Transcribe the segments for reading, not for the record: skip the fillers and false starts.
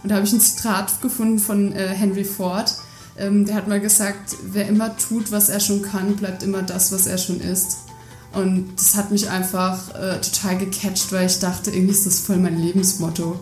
Und da habe ich ein Zitat gefunden von Henry Ford. Der hat mal gesagt, wer immer tut, was er schon kann, bleibt immer das, was er schon ist. Und das hat mich einfach total gecatcht, weil ich dachte, irgendwie ist das voll mein Lebensmotto.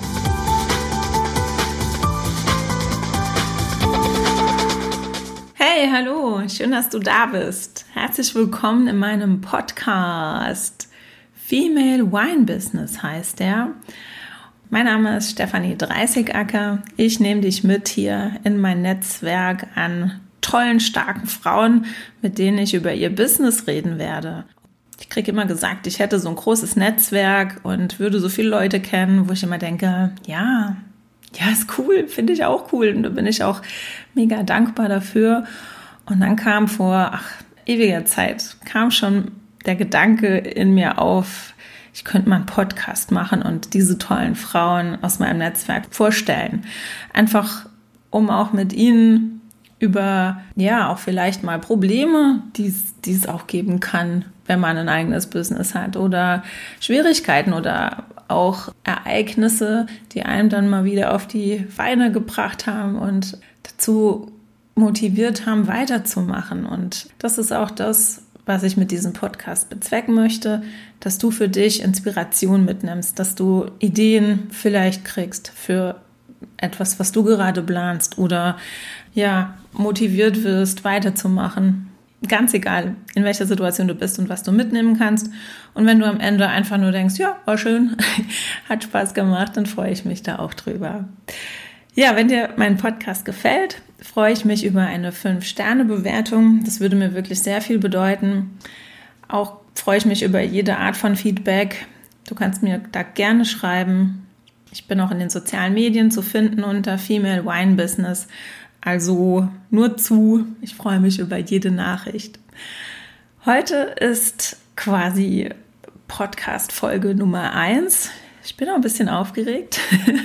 Hey, hallo, schön, dass du da bist. Herzlich willkommen in meinem Podcast. Female Wine Business heißt der. Mein Name ist Stefanie Dreißigacker. Ich nehme dich mit hier in mein Netzwerk an tollen, starken Frauen, mit denen ich über ihr Business reden werde. Ich kriege immer gesagt, ich hätte so ein großes Netzwerk und würde so viele Leute kennen, wo ich immer denke, ja, ist cool, finde ich auch cool. Und da bin ich auch mega dankbar dafür. Und dann kam vor ewiger Zeit, kam schon der Gedanke in mir auf, ich könnte mal einen Podcast machen und diese tollen Frauen aus meinem Netzwerk vorstellen. Einfach, um auch mit ihnen über, auch vielleicht mal Probleme, die es auch geben kann, wenn man ein eigenes Business hat, oder Schwierigkeiten oder auch Ereignisse, die einem dann mal wieder auf die Beine gebracht haben und dazu motiviert haben, weiterzumachen. Und das ist auch das, was ich mit diesem Podcast bezwecken möchte, dass du für dich Inspiration mitnimmst, dass du Ideen vielleicht kriegst für etwas, was du gerade planst oder motiviert wirst, weiterzumachen. Ganz egal, in welcher Situation du bist und was du mitnehmen kannst. Und wenn du am Ende einfach nur denkst, ja, war schön, hat Spaß gemacht, dann freue ich mich da auch drüber. Ja, wenn dir mein Podcast gefällt, freue ich mich über eine 5-Sterne-Bewertung. Das würde mir wirklich sehr viel bedeuten. Auch freue ich mich über jede Art von Feedback. Du kannst mir da gerne schreiben. Ich bin auch in den sozialen Medien zu finden unter Female Wine Business. Also nur zu. Ich freue mich über jede Nachricht. Heute ist quasi Podcast-Folge Nummer 1. Ich bin auch ein bisschen aufgeregt,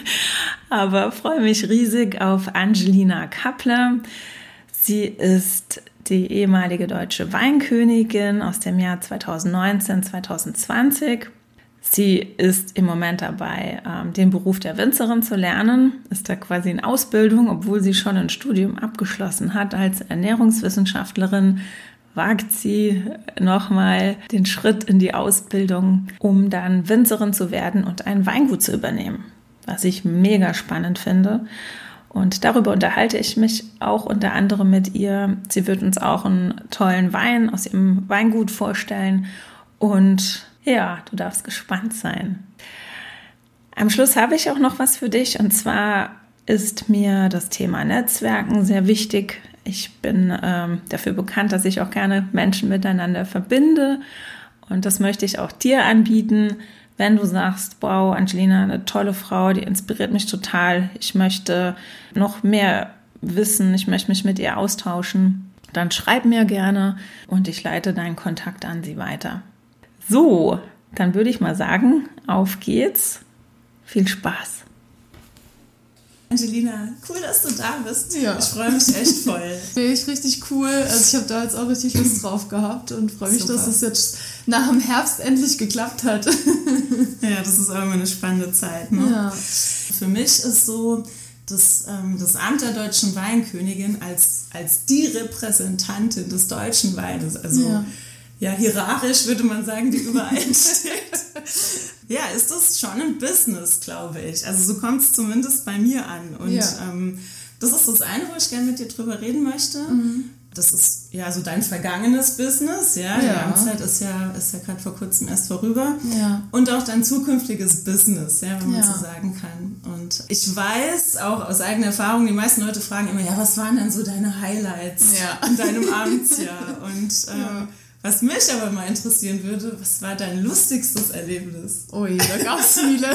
aber freue mich riesig auf Angelina Kappler. Sie ist die ehemalige deutsche Weinkönigin aus dem Jahr 2019, 2020. Sie ist im Moment dabei, den Beruf der Winzerin zu lernen, ist da quasi in Ausbildung, obwohl sie schon ein Studium abgeschlossen hat als Ernährungswissenschaftlerin, wagt sie nochmal den Schritt in die Ausbildung, um dann Winzerin zu werden und ein Weingut zu übernehmen, was ich mega spannend finde. Und darüber unterhalte ich mich auch unter anderem mit ihr. Sie wird uns auch einen tollen Wein aus ihrem Weingut vorstellen und du darfst gespannt sein. Am Schluss habe ich auch noch was für dich, und zwar ist mir das Thema Netzwerken sehr wichtig. Ich bin dafür bekannt, dass ich auch gerne Menschen miteinander verbinde, und das möchte ich auch dir anbieten. Wenn du sagst, wow, Angelina, eine tolle Frau, die inspiriert mich total, ich möchte noch mehr wissen, ich möchte mich mit ihr austauschen, dann schreib mir gerne und ich leite deinen Kontakt an sie weiter. So, dann würde ich mal sagen, auf geht's. Viel Spaß. Angelina, cool, dass du da bist. Ja. Ich freue mich echt voll. Finde ich richtig cool. Also ich habe da jetzt auch richtig Lust drauf gehabt und freue mich, dass es jetzt nach dem Herbst endlich geklappt hat. Ja, das ist auch immer eine spannende Zeit. Ne? Ja. Für mich ist so, das Amt der deutschen Weinkönigin als die Repräsentantin des deutschen Weines, also hierarchisch würde man sagen, die überall steht. Ja, ist das schon ein Business, glaube ich. Also so kommt es zumindest bei mir an. Und das ist das eine, wo ich gerne mit dir drüber reden möchte. Mhm. Das ist so dein vergangenes Business. Ja. Die Amtszeit ist ja gerade vor kurzem erst vorüber. Ja. Und auch dein zukünftiges Business, wenn man so sagen kann. Und ich weiß auch aus eigener Erfahrung, die meisten Leute fragen immer, was waren denn so deine Highlights in deinem Amtsjahr? Und was mich aber mal interessieren würde, was war dein lustigstes Erlebnis? Ui, da gab es viele.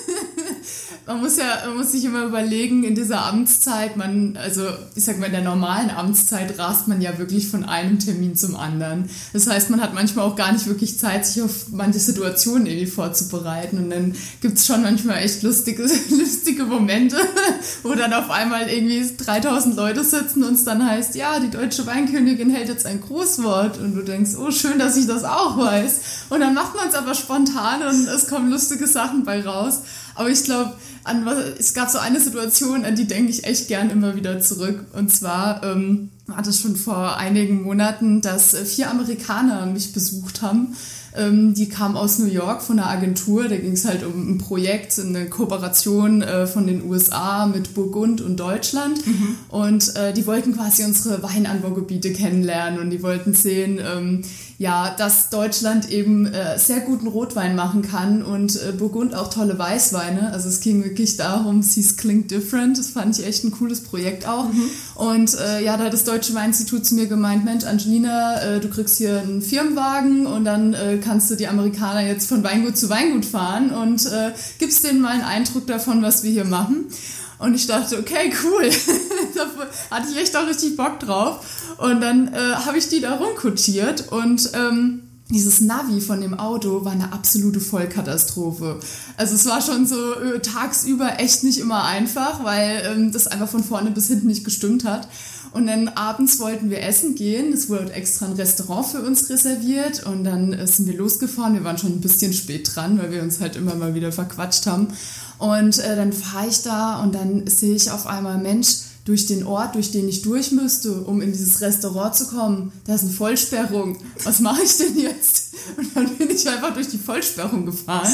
Man muss sich immer überlegen, in dieser Amtszeit, in der normalen Amtszeit rast man ja wirklich von einem Termin zum anderen. Das heißt, man hat manchmal auch gar nicht wirklich Zeit, sich auf manche Situationen irgendwie vorzubereiten. Und dann gibt es schon manchmal echt lustige Momente, wo dann auf einmal irgendwie 3000 Leute sitzen und es dann heißt, die deutsche Weinkönigin hält jetzt ein Grußwort. Und du denkst, oh, schön, dass ich das auch weiß. Und dann macht man es aber spontan und es kommen lustige Sachen bei raus. Aber ich glaube, es gab so eine Situation, an die denke ich echt gern immer wieder zurück. Und zwar war das schon vor einigen Monaten, dass 4 Amerikaner mich besucht haben. Die kamen aus New York von einer Agentur, da ging es halt um ein Projekt, eine Kooperation von den USA mit Burgund und Deutschland. Und die wollten quasi unsere Weinanbaugebiete kennenlernen und die wollten sehen, dass Deutschland eben sehr guten Rotwein machen kann und Burgund auch tolle Weißweine. Also es ging wirklich darum, es klingt different. Das fand ich echt ein cooles Projekt auch. Und da hat das Deutsche Weininstitut zu mir gemeint, Mensch, Angelina, du kriegst hier einen Firmenwagen und dann kannst du die Amerikaner jetzt von Weingut zu Weingut fahren und gibst denen mal einen Eindruck davon, was wir hier machen. Und ich dachte, okay, cool. Da hatte ich echt auch richtig Bock drauf. Und dann habe ich die da rumkutschiert und dieses Navi von dem Auto war eine absolute Vollkatastrophe. Also es war schon so tagsüber echt nicht immer einfach, weil das einfach von vorne bis hinten nicht gestimmt hat. Und dann abends wollten wir essen gehen. Es wurde extra ein Restaurant für uns reserviert. Und dann sind wir losgefahren. Wir waren schon ein bisschen spät dran, weil wir uns halt immer mal wieder verquatscht haben. Und dann fahre ich da und dann sehe ich auf einmal, Mensch, durch den Ort, durch den ich durch müsste, um in dieses Restaurant zu kommen, da ist eine Vollsperrung. Was mache ich denn jetzt? Und dann bin ich einfach durch die Vollsperrung gefahren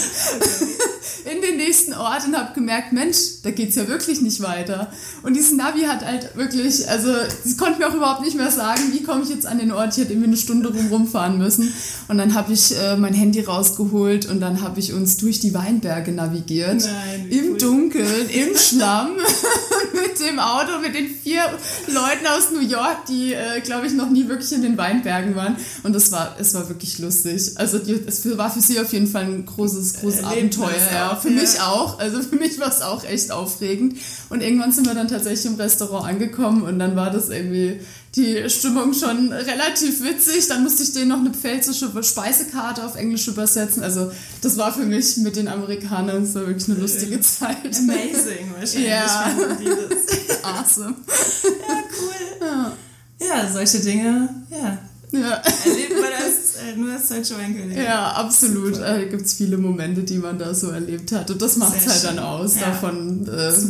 in den nächsten Ort und habe gemerkt, Mensch, da geht's ja wirklich nicht weiter. Und dieses Navi hat halt wirklich, also sie konnte mir auch überhaupt nicht mehr sagen, wie komme ich jetzt an den Ort, ich hätte irgendwie eine Stunde rumfahren müssen. Und dann habe ich mein Handy rausgeholt und dann habe ich uns durch die Weinberge navigiert. Nein, im Dunkeln, im Schlamm, mit dem Auto, mit den 4 Leuten aus New York, die, glaube ich, noch nie wirklich in den Weinbergen waren. Und es war wirklich lustig. Also es war für sie auf jeden Fall ein großes Abenteuer. Ja, für mich auch. Also für mich war es auch echt aufregend. Und irgendwann sind wir dann tatsächlich im Restaurant angekommen und dann war das irgendwie die Stimmung schon relativ witzig. Dann musste ich denen noch eine pfälzische Speisekarte auf Englisch übersetzen. Also das war für mich mit den Amerikanern, das war wirklich eine lustige Zeit. Amazing wahrscheinlich. Ja. Awesome. Ja, cool. Ja, solche Dinge, erlebt man nur als deutsche Weinkönigin. Ja, absolut. Da gibt es viele Momente, die man da so erlebt hat. Und das macht es halt dann aus. Ja. Davon,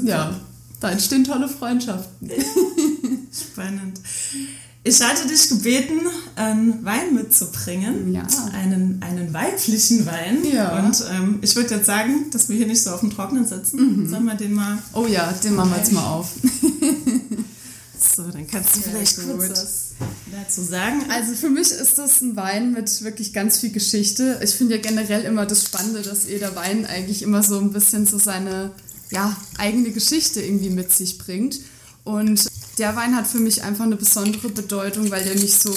da entstehen tolle Freundschaften. Ja. Spannend. Ich hatte dich gebeten, einen Wein mitzubringen. Ja. Einen weiblichen Wein. Ja. Und ich würde jetzt sagen, dass wir hier nicht so auf dem Trocknen sitzen. Sollen wir den mal... Oh ja, den machen wir jetzt mal auf. So, dann kannst du vielleicht kurz was dazu sagen. Also für mich ist das ein Wein mit wirklich ganz viel Geschichte. Ich finde ja generell immer das Spannende, dass jeder Wein eigentlich immer so ein bisschen so seine eigene Geschichte irgendwie mit sich bringt. Und der Wein hat für mich einfach eine besondere Bedeutung, weil der mich so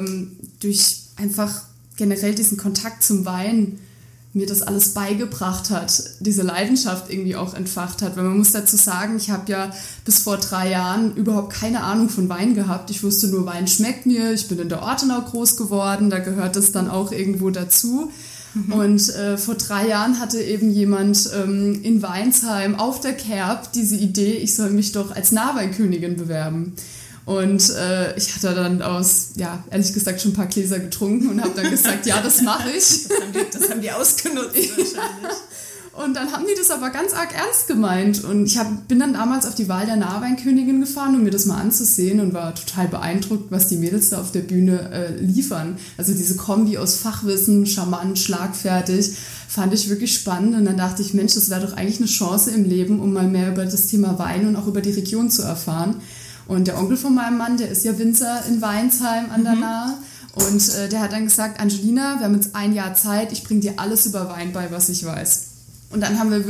durch einfach generell diesen Kontakt zum Wein mir das alles beigebracht hat, diese Leidenschaft irgendwie auch entfacht hat. Weil man muss dazu sagen, ich habe ja bis vor 3 Jahren überhaupt keine Ahnung von Wein gehabt. Ich wusste nur, Wein schmeckt mir. Ich bin in der Ortenau groß geworden, da gehört es dann auch irgendwo dazu. Und vor 3 Jahren hatte eben jemand in Weinsheim auf der Kerb diese Idee, ich soll mich doch als Nahweinkönigin bewerben. Und ich hatte dann ehrlich gesagt schon ein paar Gläser getrunken und habe dann gesagt, ja, das mache ich. Das haben die ausgenutzt wahrscheinlich. Und dann haben die das aber ganz arg ernst gemeint. Und ich bin dann damals auf die Wahl der Nahweinkönigin gefahren, um mir das mal anzusehen und war total beeindruckt, was die Mädels da auf der Bühne liefern. Also diese Kombi aus Fachwissen, charmant, schlagfertig, fand ich wirklich spannend. Und dann dachte ich, Mensch, das wäre doch eigentlich eine Chance im Leben, um mal mehr über das Thema Wein und auch über die Region zu erfahren. Und der Onkel von meinem Mann, der ist ja Winzer in Weinsheim an der Nahe. Und der hat dann gesagt, Angelina, wir haben jetzt 1 Jahr Zeit, ich bringe dir alles über Wein bei, was ich weiß. Und dann habe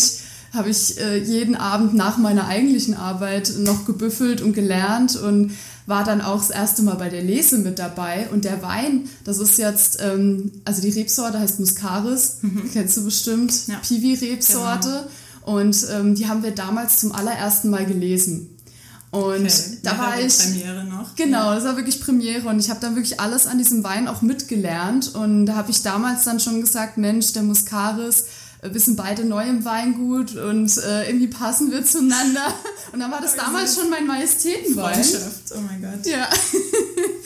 ich jeden Abend nach meiner eigentlichen Arbeit noch gebüffelt und gelernt und war dann auch das erste Mal bei der Lese mit dabei. Und der Wein, das ist jetzt, also die Rebsorte heißt Muscaris, kennst du bestimmt, ja. Piwi-Rebsorte. Genau. Und die haben wir damals zum allerersten Mal gelesen. Und da war ich... Premiere noch. Genau, das war wirklich Premiere und ich habe dann wirklich alles an diesem Wein auch mitgelernt. Und da habe ich damals dann schon gesagt, Mensch, der Muscaris, wir sind beide neu im Weingut und irgendwie passen wir zueinander. Und dann war das damals schon mein Majestätenwein. Freundschaft, oh mein Gott. Ja.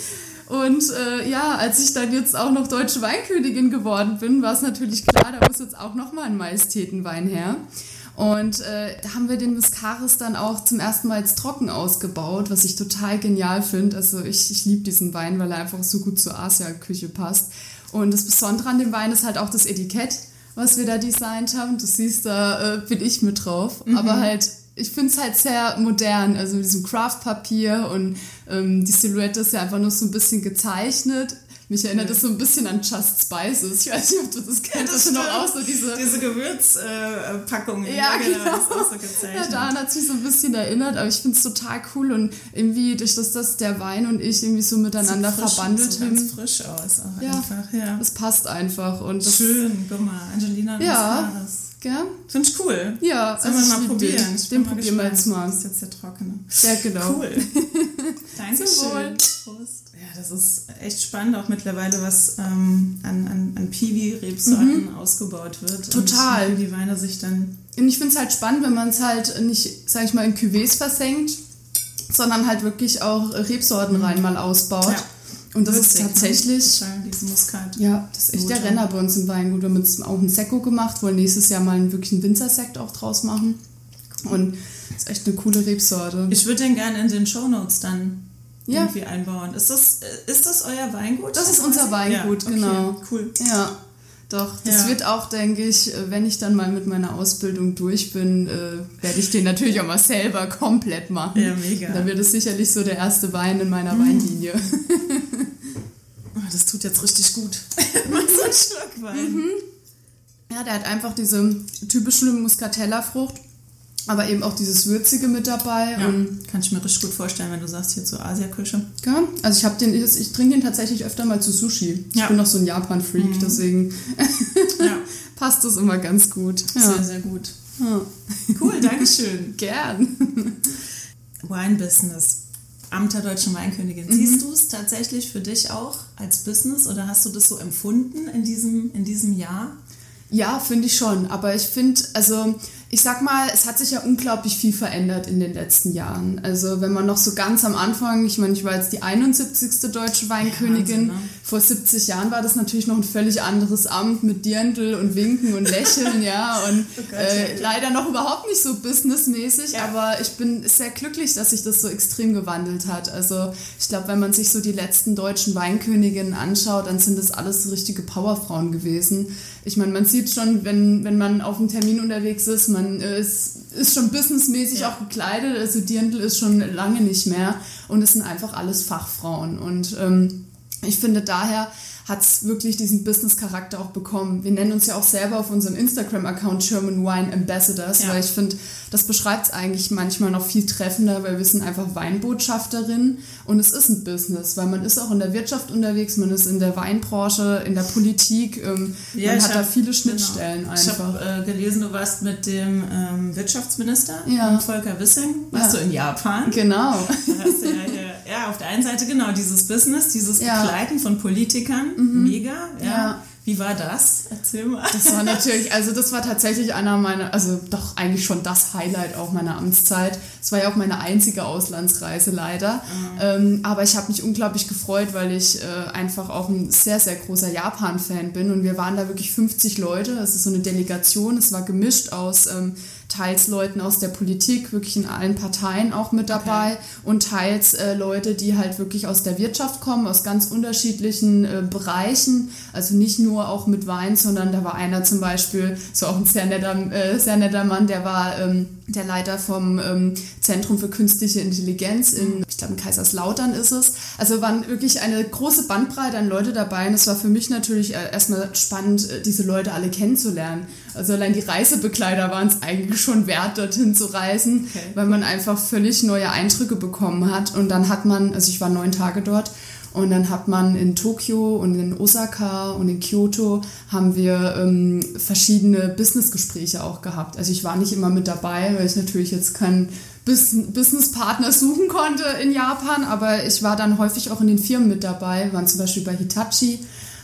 Und als ich dann jetzt auch noch Deutsche Weinkönigin geworden bin, war es natürlich klar, da muss jetzt auch nochmal ein Majestätenwein her. Und da haben wir den Muscaris dann auch zum ersten Mal jetzt trocken ausgebaut, was ich total genial finde. Also ich liebe diesen Wein, weil er einfach so gut zur Asia-Küche passt. Und das Besondere an dem Wein ist halt auch das Etikett, was wir da designt haben. Du siehst, da bin ich mit drauf. Aber halt, ich finde es halt sehr modern. Also mit diesem Craft-Papier und die Silhouette ist ja einfach nur so ein bisschen gezeichnet. Mich erinnert das so ein bisschen an Just Spices. Ich weiß nicht, ob du das kennst. Das sind noch auch so diese Gewürzpackungen. Ja, genau. Das ist auch so gezeichnet. Ja, daran hat sich so ein bisschen erinnert. Aber ich finde es total cool. Und irgendwie, durch das der Wein und ich irgendwie so miteinander verbandelt sind. Sieht ganz frisch aus auch einfach. Ja. Das passt einfach. Und das, schön, guck mal. Angelina Muscaris. Ja. Finde ich cool. Ja, sollen wir mal probieren? Den probieren wir jetzt mal. Das ist jetzt der trockene. Ja, genau. Cool. Dankeschön. Prost. Ja, das ist echt spannend, auch mittlerweile, was an Piwi-Rebsorten ausgebaut wird. Total. Und wie die Weine sich dann... Und ich finde es halt spannend, wenn man es halt nicht, sag ich mal, in Cuvées versenkt, sondern halt wirklich auch Rebsorten rein mal ausbaut. Ja. Und das ist tatsächlich... Diese Muskat. Ja, das ist echt der Renner bei uns im Weingut. Wir haben jetzt auch ein Sekko gemacht, wollen nächstes Jahr mal wirklich einen Winzersekt auch draus machen. Und das ist echt eine coole Rebsorte. Ich würde den gerne in den Shownotes dann irgendwie einbauen. Ist das euer Weingut? Das ist unser Weingut, ja, okay, genau. Cool. Ja, doch. Das wird auch, denke ich, wenn ich dann mal mit meiner Ausbildung durch bin, werde ich den natürlich auch mal selber komplett machen. Ja, mega. Und dann wird es sicherlich so der erste Wein in meiner Weinlinie. Oh, das tut jetzt richtig gut. Mal so ein Schluck Wein. Ja, der hat einfach diese typische Muscatella-Frucht, aber eben auch dieses Würzige mit dabei. Ja, und kann ich mir richtig gut vorstellen, wenn du sagst, hier zur Asia-Küche. Ja, also ich trinke den tatsächlich öfter mal zu Sushi. Ich bin noch so ein Japan-Freak, deswegen passt das immer ganz gut. Ja. Sehr, sehr gut. Ja. Cool, Dankeschön. Gern. Wine-Business. Amt der Deutschen Weinkönigin. Siehst du es tatsächlich für dich auch als Business oder hast du das so empfunden in diesem Jahr? Ja, finde ich schon. Aber ich finde, also ich sag mal, es hat sich ja unglaublich viel verändert in den letzten Jahren. Also wenn man noch so ganz am Anfang, ich meine, ich war jetzt die 71. Deutsche Weinkönigin. Ja, Wahnsinn, ne? Vor 70 Jahren war das natürlich noch ein völlig anderes Amt mit Dirndl und Winken und Lächeln, ja. Und leider noch überhaupt nicht so businessmäßig, aber ich bin sehr glücklich, dass sich das so extrem gewandelt hat. Also ich glaube, wenn man sich so die letzten deutschen Weinköniginnen anschaut, dann sind das alles so richtige Powerfrauen gewesen. Ich meine, man sieht schon, wenn man auf einem Termin unterwegs ist, man ist schon businessmäßig auch gekleidet, also Dirndl ist schon lange nicht mehr und es sind einfach alles Fachfrauen und ich finde, daher hat es wirklich diesen Business-Charakter auch bekommen. Wir nennen uns ja auch selber auf unserem Instagram-Account German Wine Ambassadors, weil ich finde, das beschreibt es eigentlich manchmal noch viel treffender, weil wir sind einfach Weinbotschafterinnen und es ist ein Business, weil man ist auch in der Wirtschaft unterwegs, man ist in der Weinbranche, in der Politik, man hat da viele Schnittstellen einfach. Ich habe gelesen, du warst mit dem Wirtschaftsminister, Volker Wissing, warst du in Japan. Genau. Da hast du auf der einen Seite genau dieses Business, dieses Begleiten von Politikern, mega, ja. Wie war das? Erzähl mal. Das war tatsächlich einer meiner, also doch eigentlich schon das Highlight auch meiner Amtszeit. Es war ja auch meine einzige Auslandsreise leider. Aber ich habe mich unglaublich gefreut, weil ich einfach auch ein sehr, sehr großer Japan-Fan bin. Und wir waren da wirklich 50 Leute. Es ist so eine Delegation. Es war gemischt aus teils Leuten aus der Politik, wirklich in allen Parteien auch mit dabei und teils Leute, die halt wirklich aus der Wirtschaft kommen, aus ganz unterschiedlichen Bereichen, also nicht nur auch mit Wein, sondern da war einer zum Beispiel, so auch ein sehr netter Mann, der war der Leiter vom Zentrum für künstliche Intelligenz ich glaube in Kaiserslautern ist es. Also waren wirklich eine große Bandbreite an Leute dabei und es war für mich natürlich erstmal spannend, diese Leute alle kennenzulernen. Also allein die Reisebegleiter waren es eigentlich schon wert, dorthin zu reisen, weil man einfach völlig neue Eindrücke bekommen hat. Und dann hat man, also ich war 9 Tage dort, und dann hat man in Tokio und in Osaka und in Kyoto haben wir verschiedene Businessgespräche auch gehabt. Also ich war nicht immer mit dabei, weil ich natürlich jetzt keinen Businesspartner suchen konnte in Japan, aber ich war dann häufig auch in den Firmen mit dabei. Wir waren zum Beispiel bei Hitachi,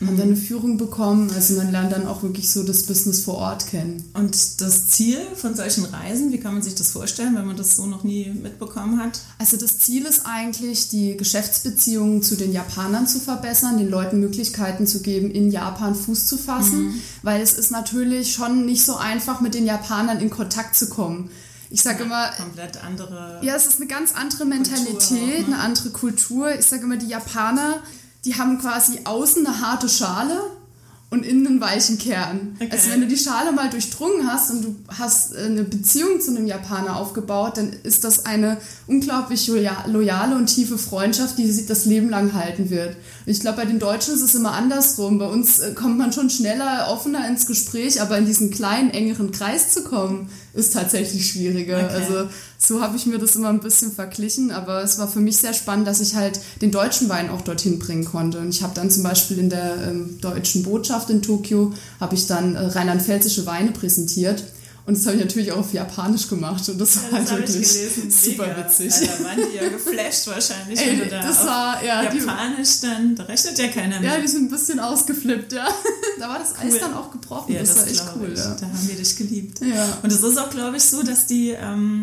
haben dann eine Führung bekommen. Also man lernt dann auch wirklich so das Business vor Ort kennen. Und das Ziel von solchen Reisen, wie kann man sich das vorstellen, wenn man das so noch nie mitbekommen hat? Also das Ziel ist eigentlich, die Geschäftsbeziehungen zu den Japanern zu verbessern, den Leuten Möglichkeiten zu geben, in Japan Fuß zu fassen, weil es ist natürlich schon nicht so einfach, mit den Japanern in Kontakt zu kommen. Ich sage immer, komplett andere. Ja, es ist eine ganz andere Mentalität, eine andere Kultur. Ich sage immer, die Japaner, die haben quasi außen eine harte Schale und innen einen weichen Kern. Okay. Also wenn du die Schale mal durchdrungen hast und du hast eine Beziehung zu einem Japaner aufgebaut, dann ist das eine unglaublich loyale und tiefe Freundschaft, die sich das Leben lang halten wird. Und ich glaube, bei den Deutschen ist es immer andersrum. Bei uns kommt man schon schneller, offener ins Gespräch, aber in diesen kleinen, engeren Kreis zu kommen, ist tatsächlich schwieriger. Okay. Also so habe ich mir das immer ein bisschen verglichen, aber es war für mich sehr spannend, dass ich halt den deutschen Wein auch dorthin bringen konnte. Und ich habe dann zum Beispiel in der deutschen Botschaft in Tokio, habe ich dann rheinland-pfälzische Weine präsentiert. Und das habe ich natürlich auch auf Japanisch gemacht. Und das war halt wirklich super witzig. Da waren die ja geflasht wahrscheinlich, wenn du da das war, Japanisch dann, da rechnet ja keiner mehr. Ja, die sind ein bisschen ausgeflippt, ja. Da war das Eis dann auch gebrochen. Ja, das war echt cool. Ja. Da haben wir dich geliebt. Ja. Und es ist auch, glaube ich, so, dass die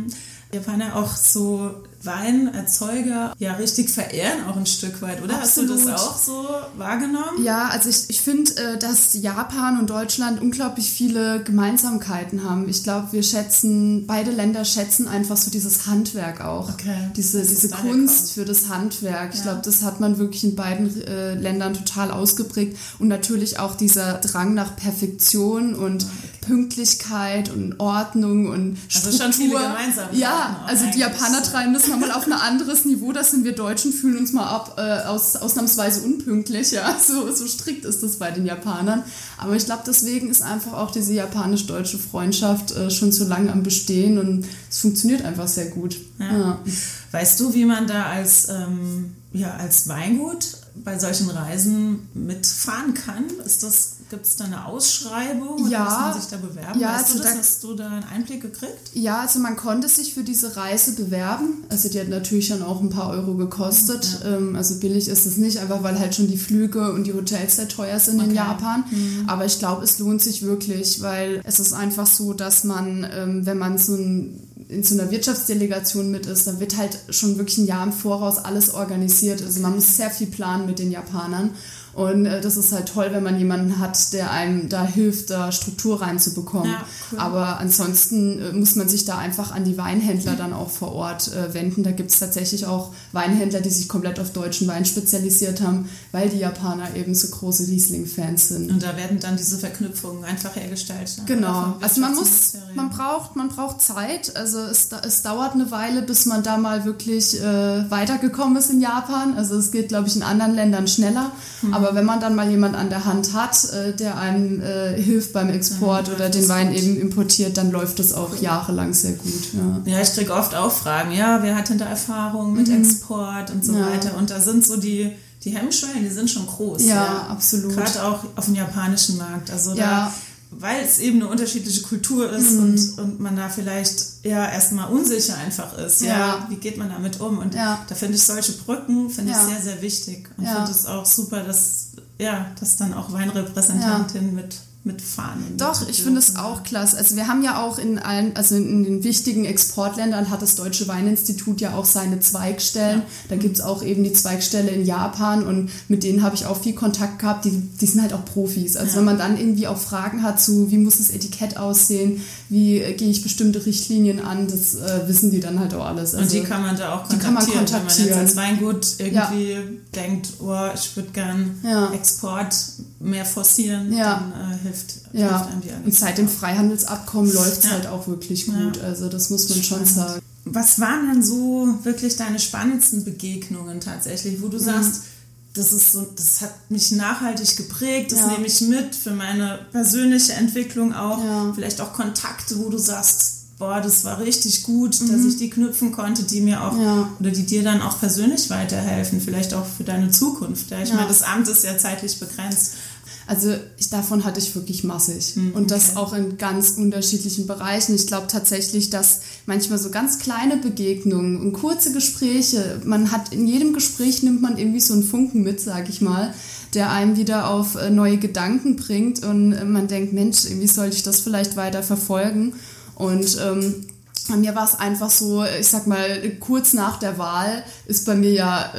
Japaner auch so Weinerzeuger ja richtig verehren, auch ein Stück weit, oder? Absolut. Hast du das auch so wahrgenommen? Ja, also ich finde, dass Japan und Deutschland unglaublich viele Gemeinsamkeiten haben. Ich glaube, beide Länder schätzen einfach so dieses Handwerk auch. Okay. Diese Kunst für das Handwerk. Ich glaube, das hat man wirklich in beiden Ländern total ausgeprägt. Und natürlich auch dieser Drang nach Perfektion und Pünktlichkeit und Ordnung und Struktur. Also schon viele Gemeinsamkeiten. Ja, also die Japaner treiben das nochmal auf ein anderes Niveau. Das sind wir Deutschen, fühlen uns mal ausnahmsweise unpünktlich. Ja, so strikt ist das bei den Japanern. Aber ich glaube, deswegen ist einfach auch diese japanisch-deutsche Freundschaft schon so lange am Bestehen und es funktioniert einfach sehr gut. Ja. Weißt du, wie man da als Weingut bei solchen Reisen mitfahren kann? Gibt es da eine Ausschreibung oder muss man sich da bewerben? Ja, weißt du das? Hast du da einen Einblick gekriegt? Ja, also man konnte sich für diese Reise bewerben. Also die hat natürlich schon auch ein paar Euro gekostet. Ja. Also billig ist es nicht, einfach weil halt schon die Flüge und die Hotels sehr teuer sind in Japan. Aber ich glaube, es lohnt sich wirklich, weil es ist einfach so, dass man, wenn man in so einer Wirtschaftsdelegation mit ist, dann wird halt schon wirklich ein Jahr im Voraus alles organisiert. Also man muss sehr viel planen mit den Japanern. Und das ist halt toll, wenn man jemanden hat, der einem da hilft, da Struktur reinzubekommen. Ja, cool. Aber ansonsten muss man sich da einfach an die Weinhändler dann auch vor Ort wenden. Da gibt es tatsächlich auch Weinhändler, die sich komplett auf deutschen Wein spezialisiert haben, weil die Japaner eben so große Riesling-Fans sind. Und da werden dann diese Verknüpfungen einfach hergestellt. Ne? Genau. Also man braucht Zeit. Also es dauert eine Weile, bis man da mal wirklich weitergekommen ist in Japan. Also es geht, glaube ich, in anderen Ländern schneller. Aber wenn man dann mal jemand an der Hand hat, der einem hilft beim Export oder den Wein eben importiert, dann läuft das auch jahrelang sehr gut. Ja, ich kriege oft auch Fragen, wer hat denn da Erfahrung mit Export und so weiter. Und da sind so die Hemmschwellen, die sind schon groß. Ja, absolut. Gerade auch auf dem japanischen Markt. Also weil es eben eine unterschiedliche Kultur ist und man da vielleicht erstmal unsicher einfach ist. Ja, wie geht man damit um? Und da finde ich solche Brücken sehr, sehr wichtig. Und finde es auch super, dass dann auch Weinrepräsentantinnen mitfahren. Doch, ich finde es auch klasse. Also wir haben ja auch in den wichtigen Exportländern hat das Deutsche Weininstitut ja auch seine Zweigstellen. Da gibt es auch eben die Zweigstelle in Japan und mit denen habe ich auch viel Kontakt gehabt. Die sind halt auch Profis. Also wenn man dann irgendwie auch Fragen hat zu, wie muss das Etikett aussehen, wie gehe ich bestimmte Richtlinien an, das wissen die dann halt auch alles. Also, und die kann man da auch kontaktieren. Wenn man jetzt als Weingut irgendwie denkt, ich würde gern Export mehr forcieren, dann hilft einem die alles. Und seit dem Freihandelsabkommen läuft es halt auch wirklich gut. Ja. Also das muss man schon sagen. Was waren denn so wirklich deine spannendsten Begegnungen tatsächlich, wo du sagst, das hat mich nachhaltig geprägt, das nehme ich mit für meine persönliche Entwicklung auch, vielleicht auch Kontakte, wo du sagst, das war richtig gut, dass ich die knüpfen konnte, die mir auch oder die dir dann auch persönlich weiterhelfen, vielleicht auch für deine Zukunft. Ja? Ich meine, das Amt ist ja zeitlich begrenzt. Also davon hatte ich wirklich massig und das auch in ganz unterschiedlichen Bereichen. Ich glaube tatsächlich, dass manchmal so ganz kleine Begegnungen und kurze Gespräche, in jedem Gespräch nimmt man irgendwie so einen Funken mit, sag ich mal, der einem wieder auf neue Gedanken bringt und man denkt, Mensch, irgendwie sollte ich das vielleicht weiter verfolgen. Und bei mir war es einfach so, ich sag mal, kurz nach der Wahl ist bei mir ja,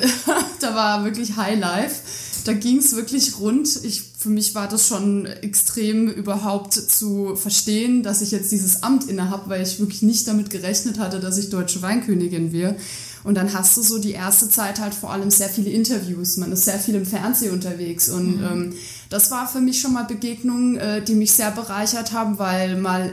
da war wirklich Highlife. Da ging es wirklich rund. Für mich war das schon extrem überhaupt zu verstehen, dass ich jetzt dieses Amt innehabe, weil ich wirklich nicht damit gerechnet hatte, dass ich deutsche Weinkönigin wäre. Und dann hast du so die erste Zeit halt vor allem sehr viele Interviews. Man ist sehr viel im Fernsehen unterwegs. Und das war für mich schon mal Begegnungen, die mich sehr bereichert haben, weil mal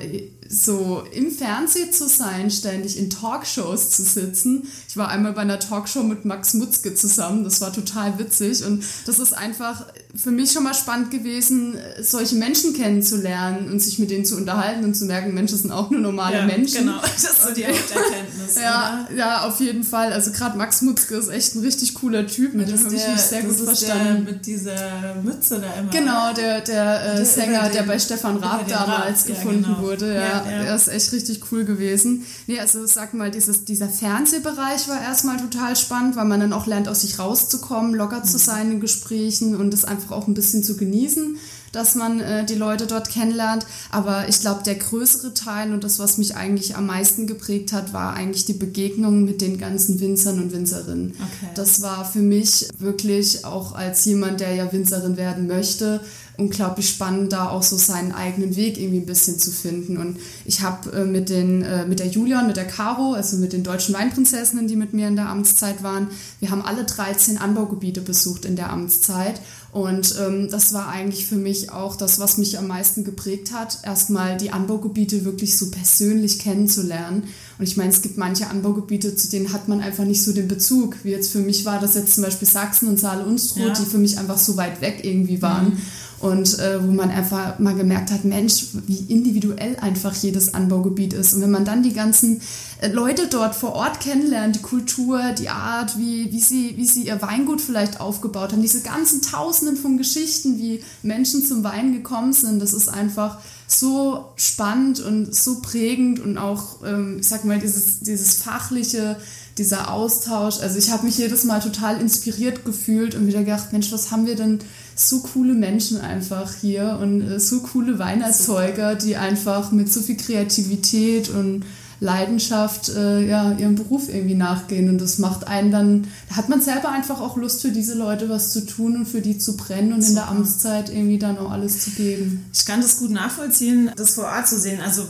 so im Fernsehen zu sein, ständig in Talkshows zu sitzen. Ich war einmal bei einer Talkshow mit Max Mutzke zusammen, das war total witzig und das ist einfach für mich schon mal spannend gewesen, solche Menschen kennenzulernen und sich mit denen zu unterhalten und zu merken, Mensch, das sind auch nur normale Menschen. Genau, das ist so die Haupterkenntnis. Ja, auf jeden Fall. Also gerade Max Mutzke ist echt ein richtig cooler Typ, mit dem habe ich mich sehr gut verstanden. Mit dieser Mütze da immer. Genau, der Sänger, der bei Stefan Raab damals gefunden wurde. Ja, er ist echt richtig cool gewesen. Nee, also sag mal, dieser Fernsehbereich war erstmal total spannend, weil man dann auch lernt, aus sich rauszukommen, locker zu sein in Gesprächen und das einfach auch ein bisschen zu genießen, dass man die Leute dort kennenlernt. Aber ich glaube, der größere Teil und das, was mich eigentlich am meisten geprägt hat, war eigentlich die Begegnung mit den ganzen Winzern und Winzerinnen. Okay. Das war für mich wirklich auch als jemand, der ja Winzerin werden möchte, unglaublich spannend, da auch so seinen eigenen Weg irgendwie ein bisschen zu finden. Und ich habe mit der Julia und mit der Caro, also mit den deutschen Weinprinzessinnen, die mit mir in der Amtszeit waren, wir haben alle 13 Anbaugebiete besucht in der Amtszeit. Und das war eigentlich für mich auch das, was mich am meisten geprägt hat, erstmal die Anbaugebiete wirklich so persönlich kennenzulernen. Und ich meine, es gibt manche Anbaugebiete, zu denen hat man einfach nicht so den Bezug. Wie jetzt für mich war das jetzt zum Beispiel Sachsen und Saale-Unstrut, die für mich einfach so weit weg irgendwie waren. Und wo man einfach mal gemerkt hat, Mensch, wie individuell einfach jedes Anbaugebiet ist. Und wenn man dann die ganzen Leute dort vor Ort kennenlernt, die Kultur, die Art, wie sie ihr Weingut vielleicht aufgebaut haben, diese ganzen Tausenden von Geschichten, wie Menschen zum Wein gekommen sind, das ist einfach so spannend und so prägend und auch, ich sag mal, dieses fachliche, dieser Austausch. Also ich habe mich jedes Mal total inspiriert gefühlt und wieder gedacht, Mensch, was haben wir denn so coole Menschen einfach hier und so coole Weinerzeuger, die einfach mit so viel Kreativität und Leidenschaft ihrem Beruf irgendwie nachgehen und das macht einen dann, da hat man selber einfach auch Lust für diese Leute was zu tun und für die zu brennen und in der Amtszeit irgendwie dann auch alles zu geben. Ich kann das gut nachvollziehen, das vor Ort zu sehen. Also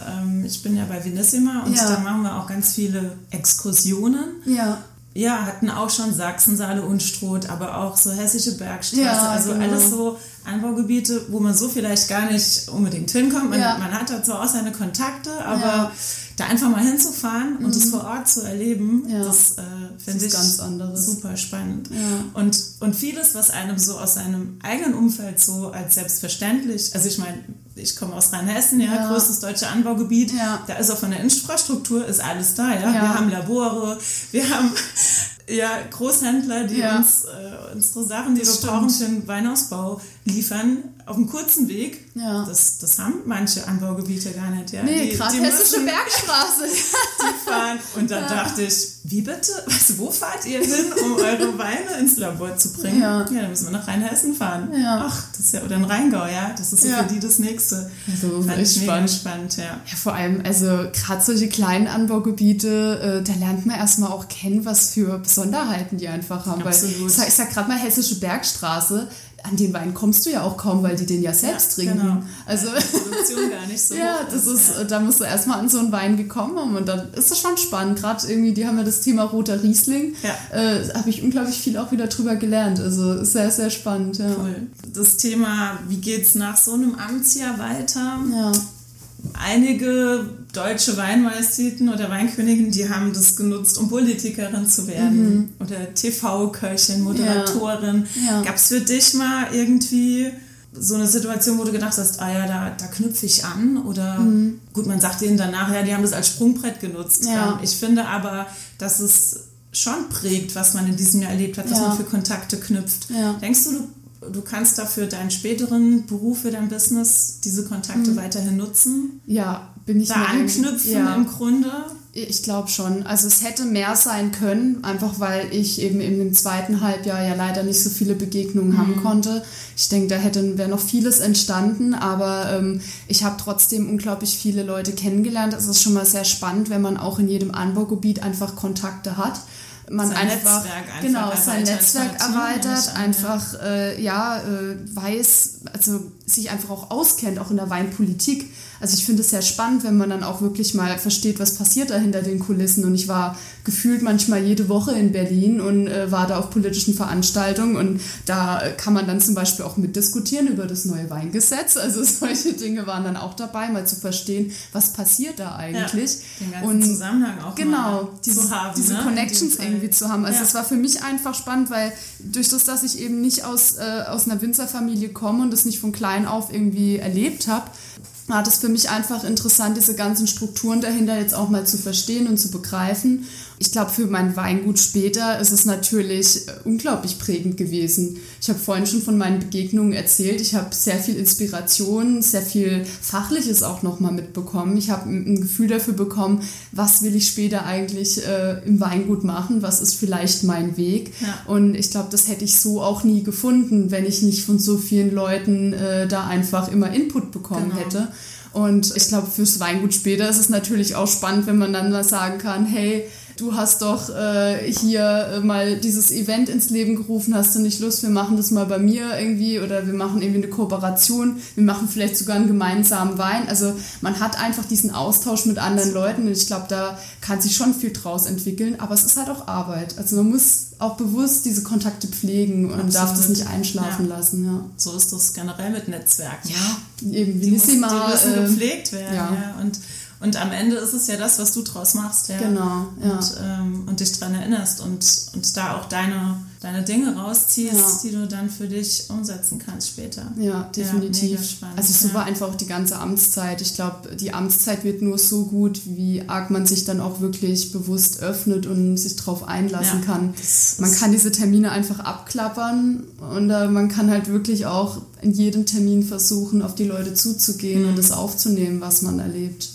ich bin ja bei Vinissima und da machen wir auch ganz viele Exkursionen. Ja, hatten auch schon Sachsen, Saale-Unstrut, aber auch so Hessische Bergstraße, genau. Alles so Anbaugebiete, wo man so vielleicht gar nicht unbedingt hinkommt. Man hat da zwar auch seine Kontakte, aber da einfach mal hinzufahren und das vor Ort zu erleben, das finde ich ganz anderes. Super spannend. Ja. Und vieles, was einem so aus seinem eigenen Umfeld so als selbstverständlich, also ich meine, ich komme aus Rheinhessen, größtes deutsche Anbaugebiet, da ist auch von der Infrastruktur ist alles da, Wir haben Labore, wir haben Großhändler, die uns unsere Sachen, die wir brauchen für den Weinausbau liefern, auf einem kurzen Weg. Ja. Das haben manche Anbaugebiete gar nicht. Ja. Nee, gerade Hessische Bergstraße. Die fahren. Und dann dachte ich, wie bitte? Wo fahrt ihr hin, um eure Weine ins Labor zu bringen? Ja, dann müssen wir nach Rheinhessen fahren. Ja. Ach, das ist oder in Rheingau, das ist so für die das Nächste. Also, fand ich spannend, ja. Vor allem, also gerade solche kleinen Anbaugebiete, da lernt man erstmal auch kennen, was für Besonderheiten die einfach haben. Absolut. Weil ich sag gerade mal Hessische Bergstraße, an den Wein kommst du ja auch kaum, weil die den ja selbst trinken. Genau. Also die Produktion gar nicht so hoch da musst du erstmal an so einen Wein gekommen haben und dann ist das schon spannend. Gerade irgendwie, die haben ja das Thema roter Riesling. Habe ich unglaublich viel auch wieder drüber gelernt. Also sehr, sehr spannend. Ja. Cool. Das Thema, wie geht's nach so einem Amtsjahr weiter? Ja. Einige deutsche Weinmeisterten oder Weinköniginnen, die haben das genutzt, um Politikerin zu werden oder TV-Köchin, Moderatorin. Ja. Gab es für dich mal irgendwie so eine Situation, wo du gedacht hast, da knüpfe ich an? Oder gut, man sagt denen danach, die haben das als Sprungbrett genutzt. Ja. Ich finde aber, dass es schon prägt, was man in diesem Jahr erlebt hat, was man für Kontakte knüpft. Ja. Denkst du kannst dafür deinen späteren Beruf, für dein Business diese Kontakte weiterhin nutzen? Ja, bin ich da anknüpfen im Grunde? Ich glaube schon. Also es hätte mehr sein können, einfach weil ich eben im zweiten Halbjahr ja leider nicht so viele Begegnungen haben konnte. Ich denke, wäre noch vieles entstanden, aber ich habe trotzdem unglaublich viele Leute kennengelernt. Es ist schon mal sehr spannend, wenn man auch in jedem Anbaugebiet einfach Kontakte hat. Man sein Netzwerk erweitert, einfach weiß, also sich einfach auch auskennt, auch in der Weinpolitik. Also ich finde es sehr spannend, wenn man dann auch wirklich mal versteht, was passiert da hinter den Kulissen. Und ich war gefühlt manchmal jede Woche in Berlin und war da auf politischen Veranstaltungen. Und da kann man dann zum Beispiel auch mitdiskutieren über das neue Weingesetz. Also solche Dinge waren dann auch dabei, mal zu verstehen, was passiert da eigentlich. Ja, den ganzen Zusammenhang auch genau, zu haben. Diese Connections irgendwie zu haben. Also es war für mich einfach spannend, weil durch das, dass ich eben nicht aus einer Winzerfamilie komme und das nicht von klein auf irgendwie erlebt habe, war das für mich einfach interessant, diese ganzen Strukturen dahinter jetzt auch mal zu verstehen und zu begreifen. Ich glaube, für mein Weingut später ist es natürlich unglaublich prägend gewesen. Ich habe vorhin schon von meinen Begegnungen erzählt. Ich habe sehr viel Inspiration, sehr viel Fachliches auch nochmal mitbekommen. Ich habe ein Gefühl dafür bekommen, was will ich später eigentlich im Weingut machen, was ist vielleicht mein Weg. Ja. Und ich glaube, das hätte ich so auch nie gefunden, wenn ich nicht von so vielen Leuten da einfach immer Input bekommen hätte. Und ich glaube, fürs Weingut später ist es natürlich auch spannend, wenn man dann mal sagen kann, hey, du hast doch hier mal dieses Event ins Leben gerufen, hast du nicht Lust, wir machen das mal bei mir irgendwie oder wir machen irgendwie eine Kooperation, wir machen vielleicht sogar einen gemeinsamen Wein. Also man hat einfach diesen Austausch mit anderen Leuten und ich glaube, da kann sich schon viel draus entwickeln, aber es ist halt auch Arbeit. Also man muss auch bewusst diese Kontakte pflegen und darf das nicht einschlafen lassen. Ja. So ist das generell mit Netzwerken. Ja, eben wie die müssen gepflegt werden. Ja. Und am Ende ist es ja das, was du draus machst. Ja? Genau, ja. Und dich daran erinnerst und da auch deine Dinge rausziehst, die du dann für dich umsetzen kannst später. Ja, definitiv. Ja, mega spannend. Also so war einfach auch die ganze Amtszeit. Ich glaube, die Amtszeit wird nur so gut, wie arg man sich dann auch wirklich bewusst öffnet und sich drauf einlassen kann. Man kann diese Termine einfach abklappern und man kann halt wirklich auch in jedem Termin versuchen, auf die Leute zuzugehen und das aufzunehmen, was man erlebt.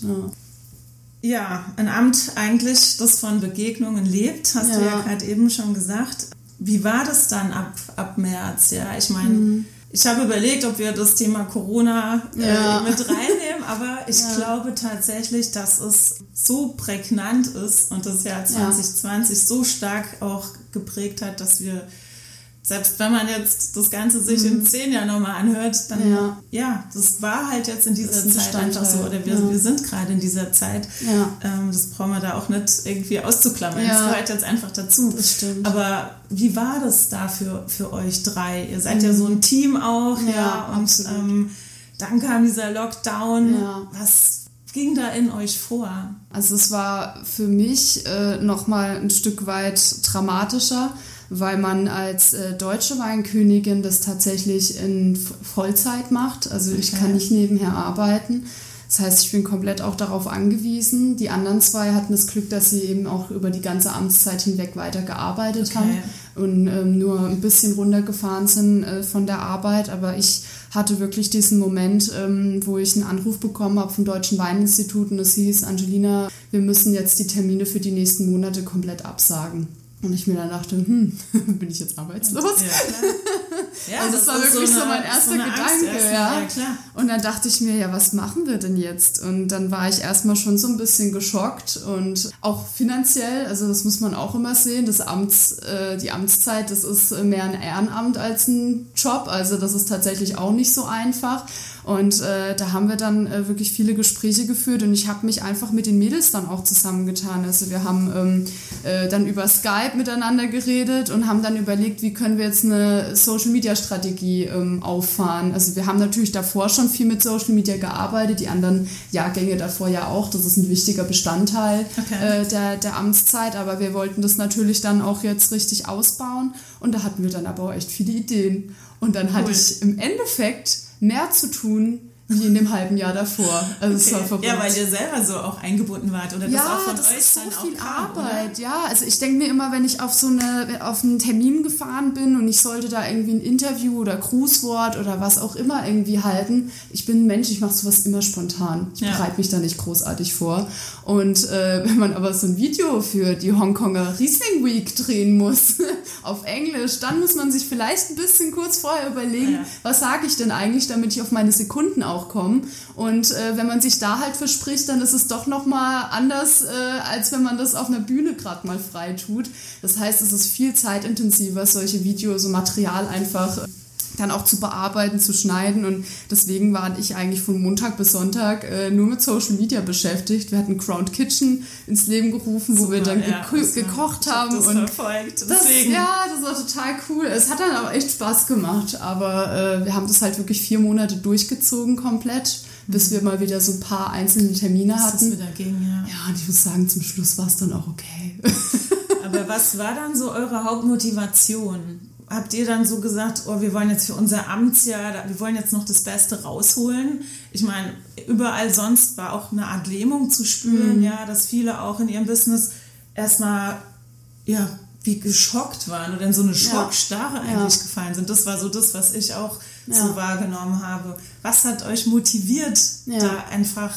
Ja, ein Amt eigentlich, das von Begegnungen lebt, hast du ja gerade eben schon gesagt. Wie war das dann ab März? Ja, ich meine, ich habe überlegt, ob wir das Thema Corona mit reinnehmen, aber ich glaube tatsächlich, dass es so prägnant ist und das Jahr 2020 so stark auch geprägt hat, dass wir, selbst wenn man jetzt das Ganze sich in 10 Jahren nochmal anhört, dann das war halt jetzt in dieser Zeit einfach so, oder wir sind gerade in dieser Zeit. Ja. Das brauchen wir da auch nicht irgendwie auszuklammern. Das gehört jetzt einfach dazu. Das stimmt. Aber wie war das da für euch drei? Ihr seid ja so ein Team auch, und dann kam dieser Lockdown. Ja. Was ging da in euch vor? Also es war für mich nochmal ein Stück weit dramatischer, weil man als deutsche Weinkönigin das tatsächlich in Vollzeit macht. Also ich kann nicht nebenher arbeiten. Das heißt, ich bin komplett auch darauf angewiesen. Die anderen zwei hatten das Glück, dass sie eben auch über die ganze Amtszeit hinweg weitergearbeitet haben und nur ein bisschen runtergefahren sind von der Arbeit. Aber ich hatte wirklich diesen Moment, wo ich einen Anruf bekommen habe vom Deutschen Weininstitut und es hieß, Angelina, wir müssen jetzt die Termine für die nächsten Monate komplett absagen. Und ich mir dann dachte, bin ich jetzt arbeitslos? Ja, also das war wirklich so mein erster Gedanke. Ja, klar. Und dann dachte ich mir, was machen wir denn jetzt? Und dann war ich erstmal schon so ein bisschen geschockt und auch finanziell, also das muss man auch immer sehen, die Amtszeit, das ist mehr ein Ehrenamt als ein Job, also das ist tatsächlich auch nicht so einfach. Und da haben wir dann wirklich viele Gespräche geführt und ich habe mich einfach mit den Mädels dann auch zusammengetan. Also wir haben dann über Skype miteinander geredet und haben dann überlegt, wie können wir jetzt eine Social-Media-Strategie auffahren. Also wir haben natürlich davor schon viel mit Social Media gearbeitet, die anderen Jahrgänge davor ja auch. Das ist ein wichtiger Bestandteil der Amtszeit, aber wir wollten das natürlich dann auch jetzt richtig ausbauen und da hatten wir dann aber auch echt viele Ideen. Und dann hatte ich im Endeffekt mehr zu tun, wie in dem halben Jahr davor. Also es war verrückt. Ja, weil ihr selber so auch eingebunden wart oder das auch von das euch ist so dann viel auch kam, Arbeit. oder? Ja, also ich denke mir immer, wenn ich auf einen Termin gefahren bin und ich sollte da irgendwie ein Interview oder Grußwort oder was auch immer irgendwie halten, ich bin ein Mensch, ich mache sowas immer spontan. Ich bereite mich da nicht großartig vor. Und wenn man aber so ein Video für die Hongkonger Riesling Week drehen muss, auf Englisch, dann muss man sich vielleicht ein bisschen kurz vorher überlegen, was sage ich denn eigentlich, damit ich auf meine Sekunden auch komme. Und wenn man sich da halt verspricht, dann ist es doch nochmal anders, als wenn man das auf einer Bühne gerade mal frei tut. Das heißt, es ist viel zeitintensiver, solche Videos, so Material einfach dann auch zu bearbeiten, zu schneiden, und deswegen war ich eigentlich von Montag bis Sonntag nur mit Social Media beschäftigt. Wir hatten Crowned Kitchen ins Leben gerufen, wo wir dann gekocht haben. Das und verfolgt, das war total cool. Es hat dann auch echt Spaß gemacht, aber wir haben das halt wirklich 4 Monate durchgezogen komplett, bis wir mal wieder so ein paar einzelne Termine hatten. Das wieder ging, ja, und ich muss sagen, zum Schluss war es dann auch okay. Aber was war dann so eure Hauptmotivation? Habt ihr dann so gesagt, oh, wir wollen jetzt für unser Amtsjahr, wir wollen jetzt noch das Beste rausholen? Ich meine, überall sonst war auch eine Art Lähmung zu spüren, dass viele auch in ihrem Business erstmal, wie geschockt waren oder in so eine Schockstarre eigentlich gefallen sind. Das war so das, was ich auch so wahrgenommen habe. Was hat euch motiviert, da einfach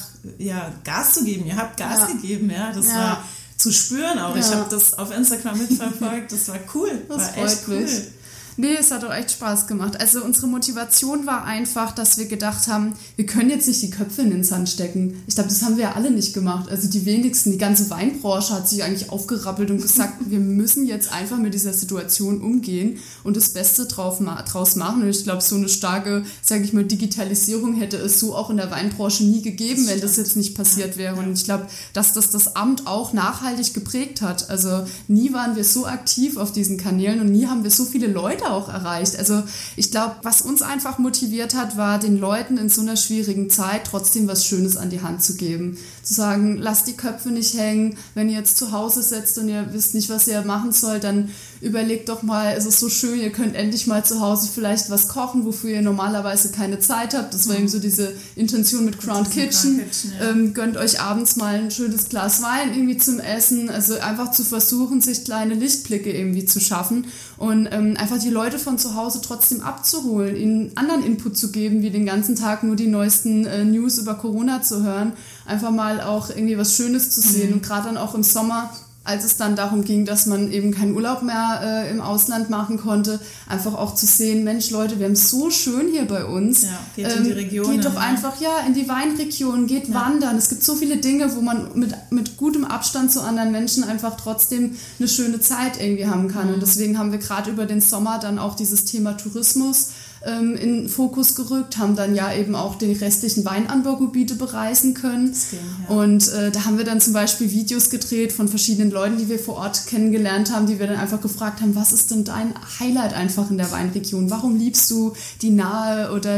Gas zu geben? Ihr habt Gas gegeben, das war zu spüren auch. Ich habe das auf Instagram mitverfolgt, das war cool. Das war freut echt cool. mich. Nee, es hat auch echt Spaß gemacht. Also unsere Motivation war einfach, dass wir gedacht haben, wir können jetzt nicht die Köpfe in den Sand stecken. Ich glaube, das haben wir ja alle nicht gemacht. Also die wenigsten, die ganze Weinbranche hat sich eigentlich aufgerappelt und gesagt, wir müssen jetzt einfach mit dieser Situation umgehen und das Beste draus machen. Und ich glaube, so eine starke, sage ich mal, Digitalisierung hätte es so auch in der Weinbranche nie gegeben, wenn das jetzt nicht passiert wäre. Und ich glaube, dass das Amt auch nachhaltig geprägt hat. Also nie waren wir so aktiv auf diesen Kanälen und nie haben wir so viele Leute auch erreicht. Also ich glaube, was uns einfach motiviert hat, war den Leuten in so einer schwierigen Zeit trotzdem was Schönes an die Hand zu geben. Zu sagen, lasst die Köpfe nicht hängen. Wenn ihr jetzt zu Hause sitzt und ihr wisst nicht, was ihr machen sollt, dann überlegt doch mal, es ist so schön, ihr könnt endlich mal zu Hause vielleicht was kochen, wofür ihr normalerweise keine Zeit habt. Das war eben so diese Intention mit Crowned Kitchen. Gönnt euch abends mal ein schönes Glas Wein irgendwie zum Essen. Also einfach zu versuchen, sich kleine Lichtblicke irgendwie zu schaffen und einfach die Leute von zu Hause trotzdem abzuholen, ihnen anderen Input zu geben, wie den ganzen Tag nur die neuesten News über Corona zu hören. Einfach mal auch irgendwie was Schönes zu sehen. Und gerade dann auch im Sommer, als es dann darum ging, dass man eben keinen Urlaub mehr im Ausland machen konnte, einfach auch zu sehen, Mensch Leute, wir haben es so schön hier bei uns. Ja, geht in die Region. Geht doch einfach in die Weinregion, geht wandern. Es gibt so viele Dinge, wo man mit gutem Abstand zu anderen Menschen einfach trotzdem eine schöne Zeit irgendwie haben kann. Und deswegen haben wir gerade über den Sommer dann auch dieses Thema Tourismus in den Fokus gerückt, haben dann eben auch die restlichen Weinanbaugebiete bereisen können. Und da haben wir dann zum Beispiel Videos gedreht von verschiedenen Leuten, die wir vor Ort kennengelernt haben, die wir dann einfach gefragt haben, was ist denn dein Highlight einfach in der Weinregion? Warum liebst du die Nahe oder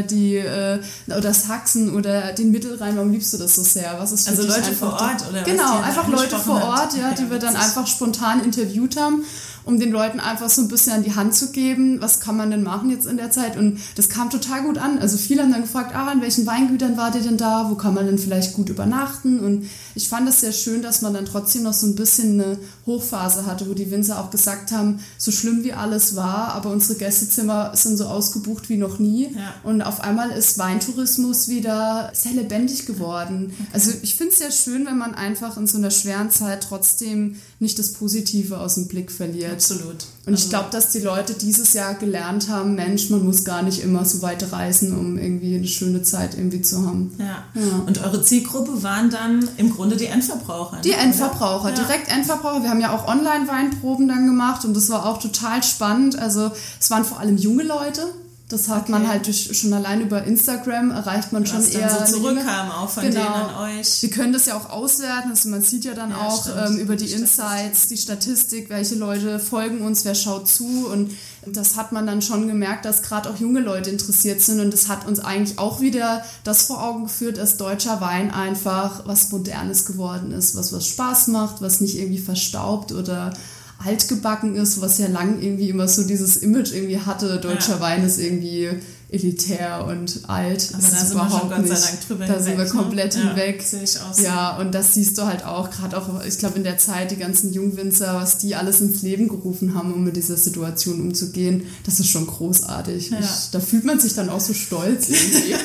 oder Sachsen oder den Mittelrhein? Warum liebst du das so sehr? Was ist für also dich Leute vor Ort? Oder genau, einfach Leute vor Ort, die wir dann einfach spontan interviewt haben, um den Leuten einfach so ein bisschen an die Hand zu geben, was kann man denn machen jetzt in der Zeit, und das kam total gut an. Also viele haben dann gefragt, an welchen Weingütern wart ihr denn da, wo kann man denn vielleicht gut übernachten, und ich fand es sehr schön, dass man dann trotzdem noch so ein bisschen eine Hochphase hatte, wo die Winzer auch gesagt haben, so schlimm wie alles war, aber unsere Gästezimmer sind so ausgebucht wie noch nie, und auf einmal ist Weintourismus wieder sehr lebendig geworden. Okay. Also ich finde es sehr schön, wenn man einfach in so einer schweren Zeit trotzdem nicht das Positive aus dem Blick verliert. Absolut. Und ich glaube, dass die Leute dieses Jahr gelernt haben, Mensch, man muss gar nicht immer so weit reisen, um irgendwie eine schöne Zeit irgendwie zu haben. Ja. Und eure Zielgruppe waren dann im Grunde die Endverbraucher. Die Endverbraucher, direkt Endverbraucher. Wir haben ja auch Online-Weinproben dann gemacht und das war auch total spannend. Also es waren vor allem junge Leute. Das hat man halt schon allein über Instagram erreicht man schon eher. Dann so zurückkam auch von denen an euch. Wir können das ja auch auswerten, also man sieht ja dann auch über die Insights, die Statistik, welche Leute folgen uns, wer schaut zu, und das hat man dann schon gemerkt, dass gerade auch junge Leute interessiert sind, und das hat uns eigentlich auch wieder das vor Augen geführt, dass deutscher Wein einfach was Modernes geworden ist, was Spaß macht, was nicht irgendwie verstaubt oder altgebacken ist, was ja lang irgendwie immer so dieses Image irgendwie hatte, deutscher Wein ist irgendwie elitär und alt. Aber da sind wir schon Gott sei Dank drüber hinweg. Da sind wir komplett hinweg. Sehe ich auch so. Ja, und das siehst du halt auch, gerade auch, ich glaube in der Zeit, die ganzen Jungwinzer, was die alles ins Leben gerufen haben, um mit dieser Situation umzugehen, das ist schon großartig. Ja. Da fühlt man sich dann auch so stolz irgendwie.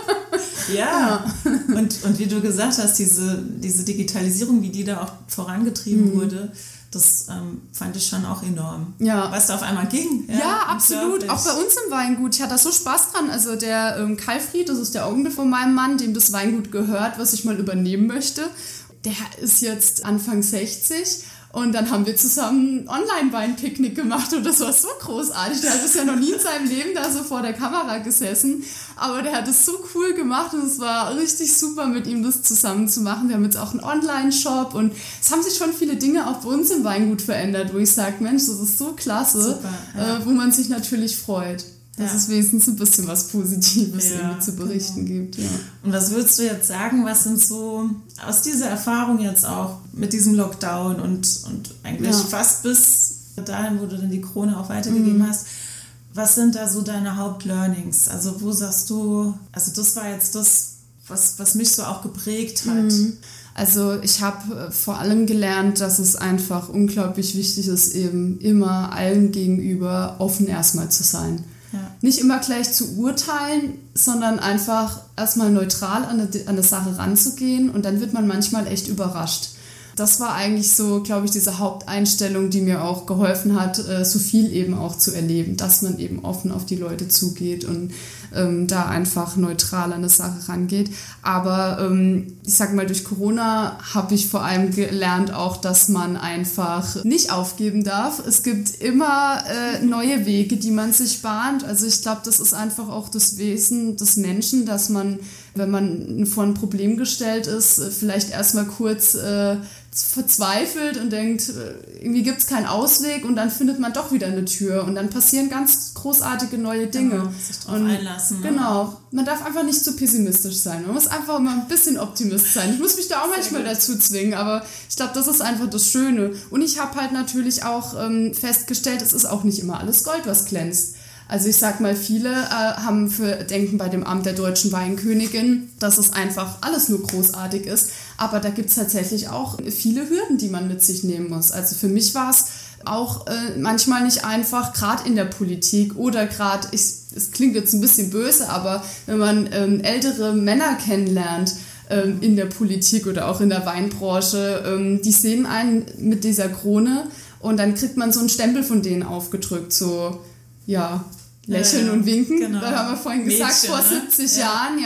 Ja, und wie du gesagt hast, diese Digitalisierung, wie die da auch vorangetrieben wurde, das fand ich schon auch enorm. Ja. Was da auf einmal ging. Ja, absolut. Auch bei uns im Weingut. Ich hatte da so Spaß dran. Also der Kalfried, das ist der Onkel von meinem Mann, dem das Weingut gehört, was ich mal übernehmen möchte. Der ist jetzt Anfang 60. Und dann haben wir zusammen ein Online-Wein-Picknick gemacht und das war so großartig. Der hat bisher noch nie in seinem Leben da so vor der Kamera gesessen, aber der hat es so cool gemacht und es war richtig super, mit ihm das zusammen zu machen. Wir haben jetzt auch einen Online-Shop und es haben sich schon viele Dinge auch bei uns im Weingut verändert, wo ich sage, Mensch, das ist so klasse, super, ja. Wo man sich natürlich freut. Dass es wenigstens ein bisschen was Positives irgendwie zu berichten gibt. Ja. Und was würdest du jetzt sagen, was sind so aus dieser Erfahrung jetzt auch mit diesem Lockdown und eigentlich fast bis dahin, wo du dann die Krone auch weitergegeben hast, was sind da so deine Hauptlearnings? Also wo sagst du, also das war jetzt das, was mich so auch geprägt hat? Also ich habe vor allem gelernt, dass es einfach unglaublich wichtig ist, eben immer allen gegenüber offen erstmal zu sein. Ja. Nicht immer gleich zu urteilen, sondern einfach erstmal neutral an eine Sache ranzugehen und dann wird man manchmal echt überrascht. Das war eigentlich so, glaube ich, diese Haupteinstellung, die mir auch geholfen hat, so viel eben auch zu erleben, dass man eben offen auf die Leute zugeht und da einfach neutral an eine Sache rangeht. Aber ich sag mal, durch Corona habe ich vor allem gelernt auch, dass man einfach nicht aufgeben darf. Es gibt immer neue Wege, die man sich bahnt. Also ich glaube, das ist einfach auch das Wesen des Menschen, dass man, wenn man vor ein Problem gestellt ist, vielleicht erstmal kurz verzweifelt und denkt, irgendwie gibt es keinen Ausweg und dann findet man doch wieder eine Tür und dann passieren ganz großartige neue Dinge. Genau, sich drauf einlassen. Ne? Genau, man darf einfach nicht zu pessimistisch sein, man muss einfach mal ein bisschen Optimist sein. Ich muss mich da auch manchmal dazu zwingen, aber ich glaube, das ist einfach das Schöne. Und ich habe halt natürlich auch festgestellt, es ist auch nicht immer alles Gold, was glänzt. Also ich sag mal, viele denken bei dem Amt der deutschen Weinkönigin, dass es einfach alles nur großartig ist. Aber da gibt es tatsächlich auch viele Hürden, die man mit sich nehmen muss. Also für mich war es auch manchmal nicht einfach, gerade in der Politik oder gerade, es klingt jetzt ein bisschen böse, aber wenn man ältere Männer kennenlernt, in der Politik oder auch in der Weinbranche, die sehen einen mit dieser Krone und dann kriegt man so einen Stempel von denen aufgedrückt, so, ja, lächeln und winken. Genau. Da haben wir vorhin gesagt, Mädchen, vor 70 Jahren,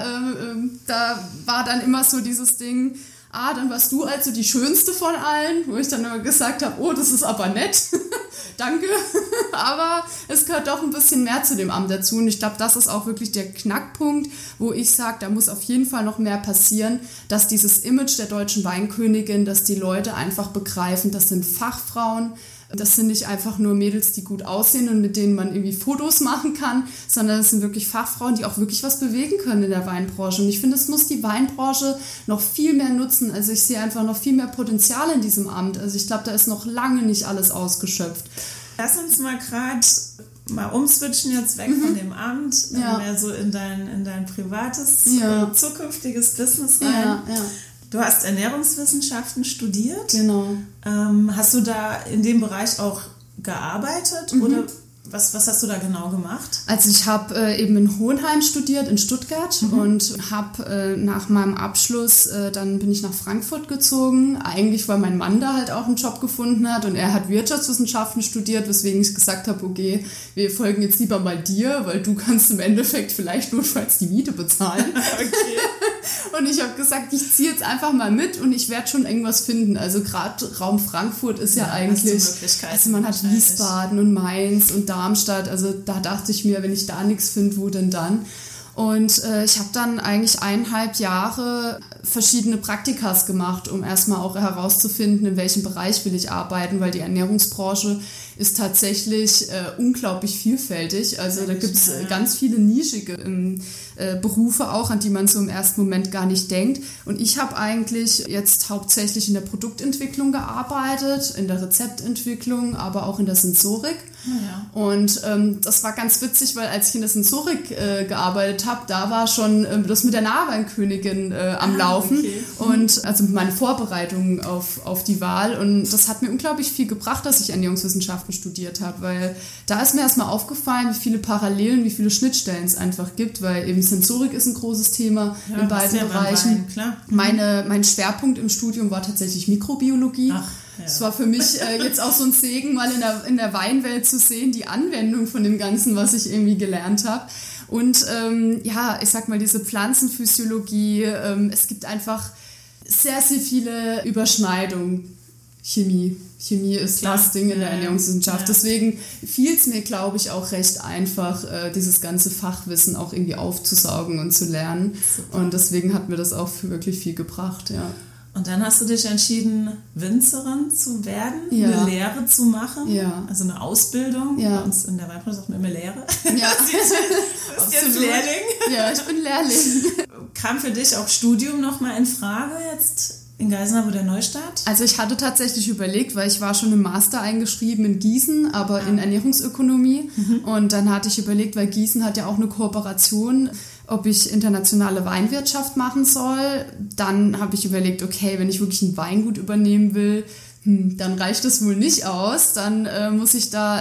da war dann immer so dieses Ding, dann warst du also die Schönste von allen, wo ich dann immer gesagt habe, oh, das ist aber nett, danke, aber es gehört doch ein bisschen mehr zu dem Amt dazu und ich glaube, das ist auch wirklich der Knackpunkt, wo ich sage, da muss auf jeden Fall noch mehr passieren, dass dieses Image der deutschen Weinkönigin, dass die Leute einfach begreifen, das sind Fachfrauen, das sind nicht einfach nur Mädels, die gut aussehen und mit denen man irgendwie Fotos machen kann, sondern es sind wirklich Fachfrauen, die auch wirklich was bewegen können in der Weinbranche. Und ich finde, es muss die Weinbranche noch viel mehr nutzen. Also ich sehe einfach noch viel mehr Potenzial in diesem Amt. Also ich glaube, da ist noch lange nicht alles ausgeschöpft. Lass uns mal umswitchen jetzt weg von dem Amt, mehr so in dein privates, zukünftiges Business rein. Ja. Du hast Ernährungswissenschaften studiert. Genau. Hast du da in dem Bereich auch gearbeitet oder was hast du da genau gemacht? Also ich habe eben in Hohenheim studiert, in Stuttgart und habe nach meinem Abschluss, dann bin ich nach Frankfurt gezogen, eigentlich weil mein Mann da halt auch einen Job gefunden hat und er hat Wirtschaftswissenschaften studiert, weswegen ich gesagt habe, okay, wir folgen jetzt lieber mal dir, weil du kannst im Endeffekt vielleicht notfalls die Miete bezahlen. Okay. Und ich habe gesagt, ich ziehe jetzt einfach mal mit und ich werde schon irgendwas finden. Also gerade Raum Frankfurt ist ja eigentlich, also man hat Wiesbaden und Mainz und Darmstadt, also da dachte ich mir, wenn ich da nichts finde, wo denn dann? Und ich habe dann eigentlich 1,5 Jahre verschiedene Praktikas gemacht, um erstmal auch herauszufinden, in welchem Bereich will ich arbeiten, weil die Ernährungsbranche ist tatsächlich unglaublich vielfältig. Also da gibt es ganz viele nischige Berufe auch, an die man so im ersten Moment gar nicht denkt. Und ich habe eigentlich jetzt hauptsächlich in der Produktentwicklung gearbeitet, in der Rezeptentwicklung, aber auch in der Sensorik. Ja. Und das war ganz witzig, weil als ich in der Sensorik gearbeitet habe, da war schon das mit der Nahweinkönigin am Laufen. Okay. Und also meine Vorbereitung auf die Wahl. Und das hat mir unglaublich viel gebracht, dass ich Ernährungswissenschaften studiert habe, weil da ist mir erstmal aufgefallen, wie viele Parallelen, wie viele Schnittstellen es einfach gibt, weil eben Sensorik ist ein großes Thema in beiden Bereichen. Klar. Mein Schwerpunkt im Studium war tatsächlich Mikrobiologie. Ach. Ja. Es war für mich jetzt auch so ein Segen, mal in der Weinwelt zu sehen, die Anwendung von dem Ganzen, was ich irgendwie gelernt habe. Und ich sag mal, diese Pflanzenphysiologie, es gibt einfach sehr, sehr viele Überschneidungen. Chemie ist das Ding in der Ernährungswissenschaft. Ja. Deswegen fiel es mir, glaube ich, auch recht einfach, dieses ganze Fachwissen auch irgendwie aufzusaugen und zu lernen. Super. Und deswegen hat mir das auch wirklich viel gebracht, ja. Und dann hast du dich entschieden, Winzerin zu werden, eine Lehre zu machen, also eine Ausbildung. Ja. Bei uns in der Weibmann sagt man immer Lehre. Ja. Du bist jetzt Lehrling. Ja, ich bin Lehrling. Kam für dich auch Studium nochmal in Frage jetzt in Geisenheim oder Neustadt? Also ich hatte tatsächlich überlegt, weil ich war schon im Master eingeschrieben in Gießen, aber in Ernährungsökonomie. Und dann hatte ich überlegt, weil Gießen hat ja auch eine Kooperation, ob ich internationale Weinwirtschaft machen soll. Dann habe ich überlegt, okay, wenn ich wirklich ein Weingut übernehmen will, dann reicht das wohl nicht aus. Dann muss ich da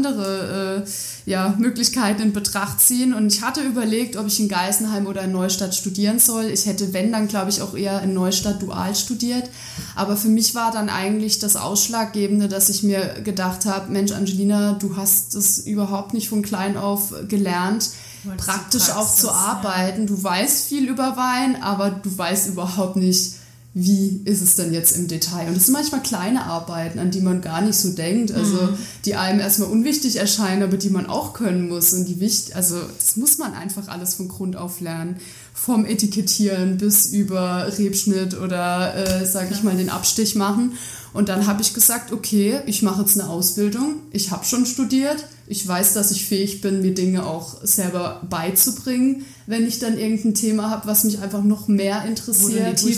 andere Möglichkeiten in Betracht ziehen. Und ich hatte überlegt, ob ich in Geisenheim oder in Neustadt studieren soll. Ich hätte, wenn, dann glaube ich auch eher in Neustadt dual studiert. Aber für mich war dann eigentlich das Ausschlaggebende, dass ich mir gedacht habe, Mensch, Angelina, du hast das überhaupt nicht von klein auf gelernt, praktisch auch zu arbeiten. Du weißt viel über Wein, aber du weißt überhaupt nicht, wie ist es denn jetzt im Detail? Und das sind manchmal kleine Arbeiten, an die man gar nicht so denkt, also die einem erstmal unwichtig erscheinen, aber die man auch können muss. Und das muss man einfach alles von Grund auf lernen. Vom Etikettieren bis über Rebschnitt oder, den Abstich machen. Und dann habe ich gesagt, okay, ich mache jetzt eine Ausbildung. Ich habe schon studiert. Ich weiß, dass ich fähig bin, mir Dinge auch selber beizubringen, wenn ich dann irgendein Thema habe, was mich einfach noch mehr interessiert. Wo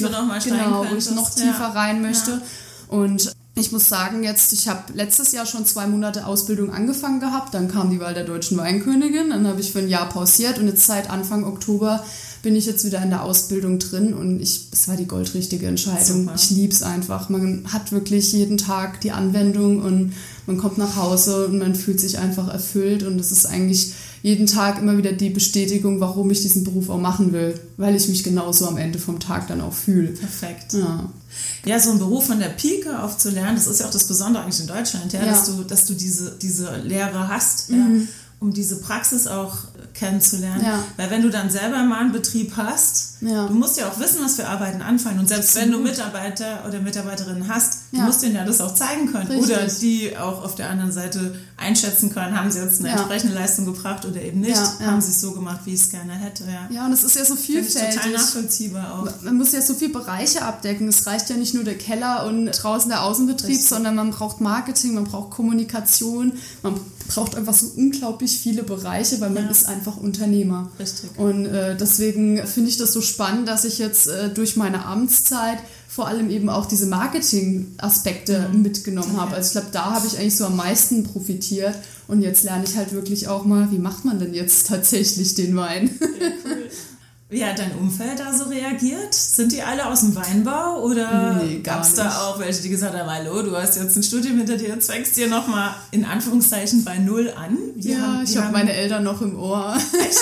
ich noch tiefer rein möchte. Ja. Und ich muss sagen, ich habe letztes Jahr schon 2 Monate Ausbildung angefangen gehabt. Dann kam die Wahl der deutschen Weinkönigin. Dann habe ich für ein Jahr pausiert und jetzt seit Anfang Oktober bin ich jetzt wieder in der Ausbildung drin und es war die goldrichtige Entscheidung. Super. Ich liebe es einfach. Man hat wirklich jeden Tag die Anwendung und man kommt nach Hause und man fühlt sich einfach erfüllt und es ist eigentlich jeden Tag immer wieder die Bestätigung, warum ich diesen Beruf auch machen will, weil ich mich genauso am Ende vom Tag dann auch fühle. Perfekt. Ja, so einen Beruf von der Pike auf zu lernen, das ist ja auch das Besondere eigentlich in Deutschland, dass du diese Lehre hast, um diese Praxis auch kennenzulernen. Ja. Weil wenn du dann selber mal einen Betrieb hast, du musst ja auch wissen, was für Arbeiten anfallen. Und selbst wenn du Mitarbeiter oder Mitarbeiterinnen hast, du musst denen ja das auch zeigen können. Richtig. Oder die auch auf der anderen Seite einschätzen können, haben sie jetzt eine entsprechende Leistung gebracht oder eben nicht. Haben sie es so gemacht, wie ich es gerne hätte. Ja, und es ist ja so vielfältig. Total nachvollziehbar auch. Man muss ja so viele Bereiche abdecken. Es reicht ja nicht nur der Keller und draußen der Außenbetrieb, sondern man braucht Marketing, man braucht Kommunikation, man braucht einfach so unglaublich viele Bereiche, weil man ist einfach Unternehmer. Richtig. Und deswegen finde ich das so spannend, dass ich jetzt durch meine Amtszeit vor allem eben auch diese Marketing-Aspekte mitgenommen habe. Also ich glaube, da habe ich eigentlich so am meisten profitiert und jetzt lerne ich halt wirklich auch mal, wie macht man denn jetzt tatsächlich den Wein? Ja, cool. Wie hat dein Umfeld da so reagiert? Sind die alle aus dem Weinbau oder gab es da auch welche, die gesagt haben, hallo, du hast jetzt ein Studium hinter dir, jetzt fängst dir nochmal in Anführungszeichen bei Null an? Ich habe meine Eltern noch im Ohr. Echt?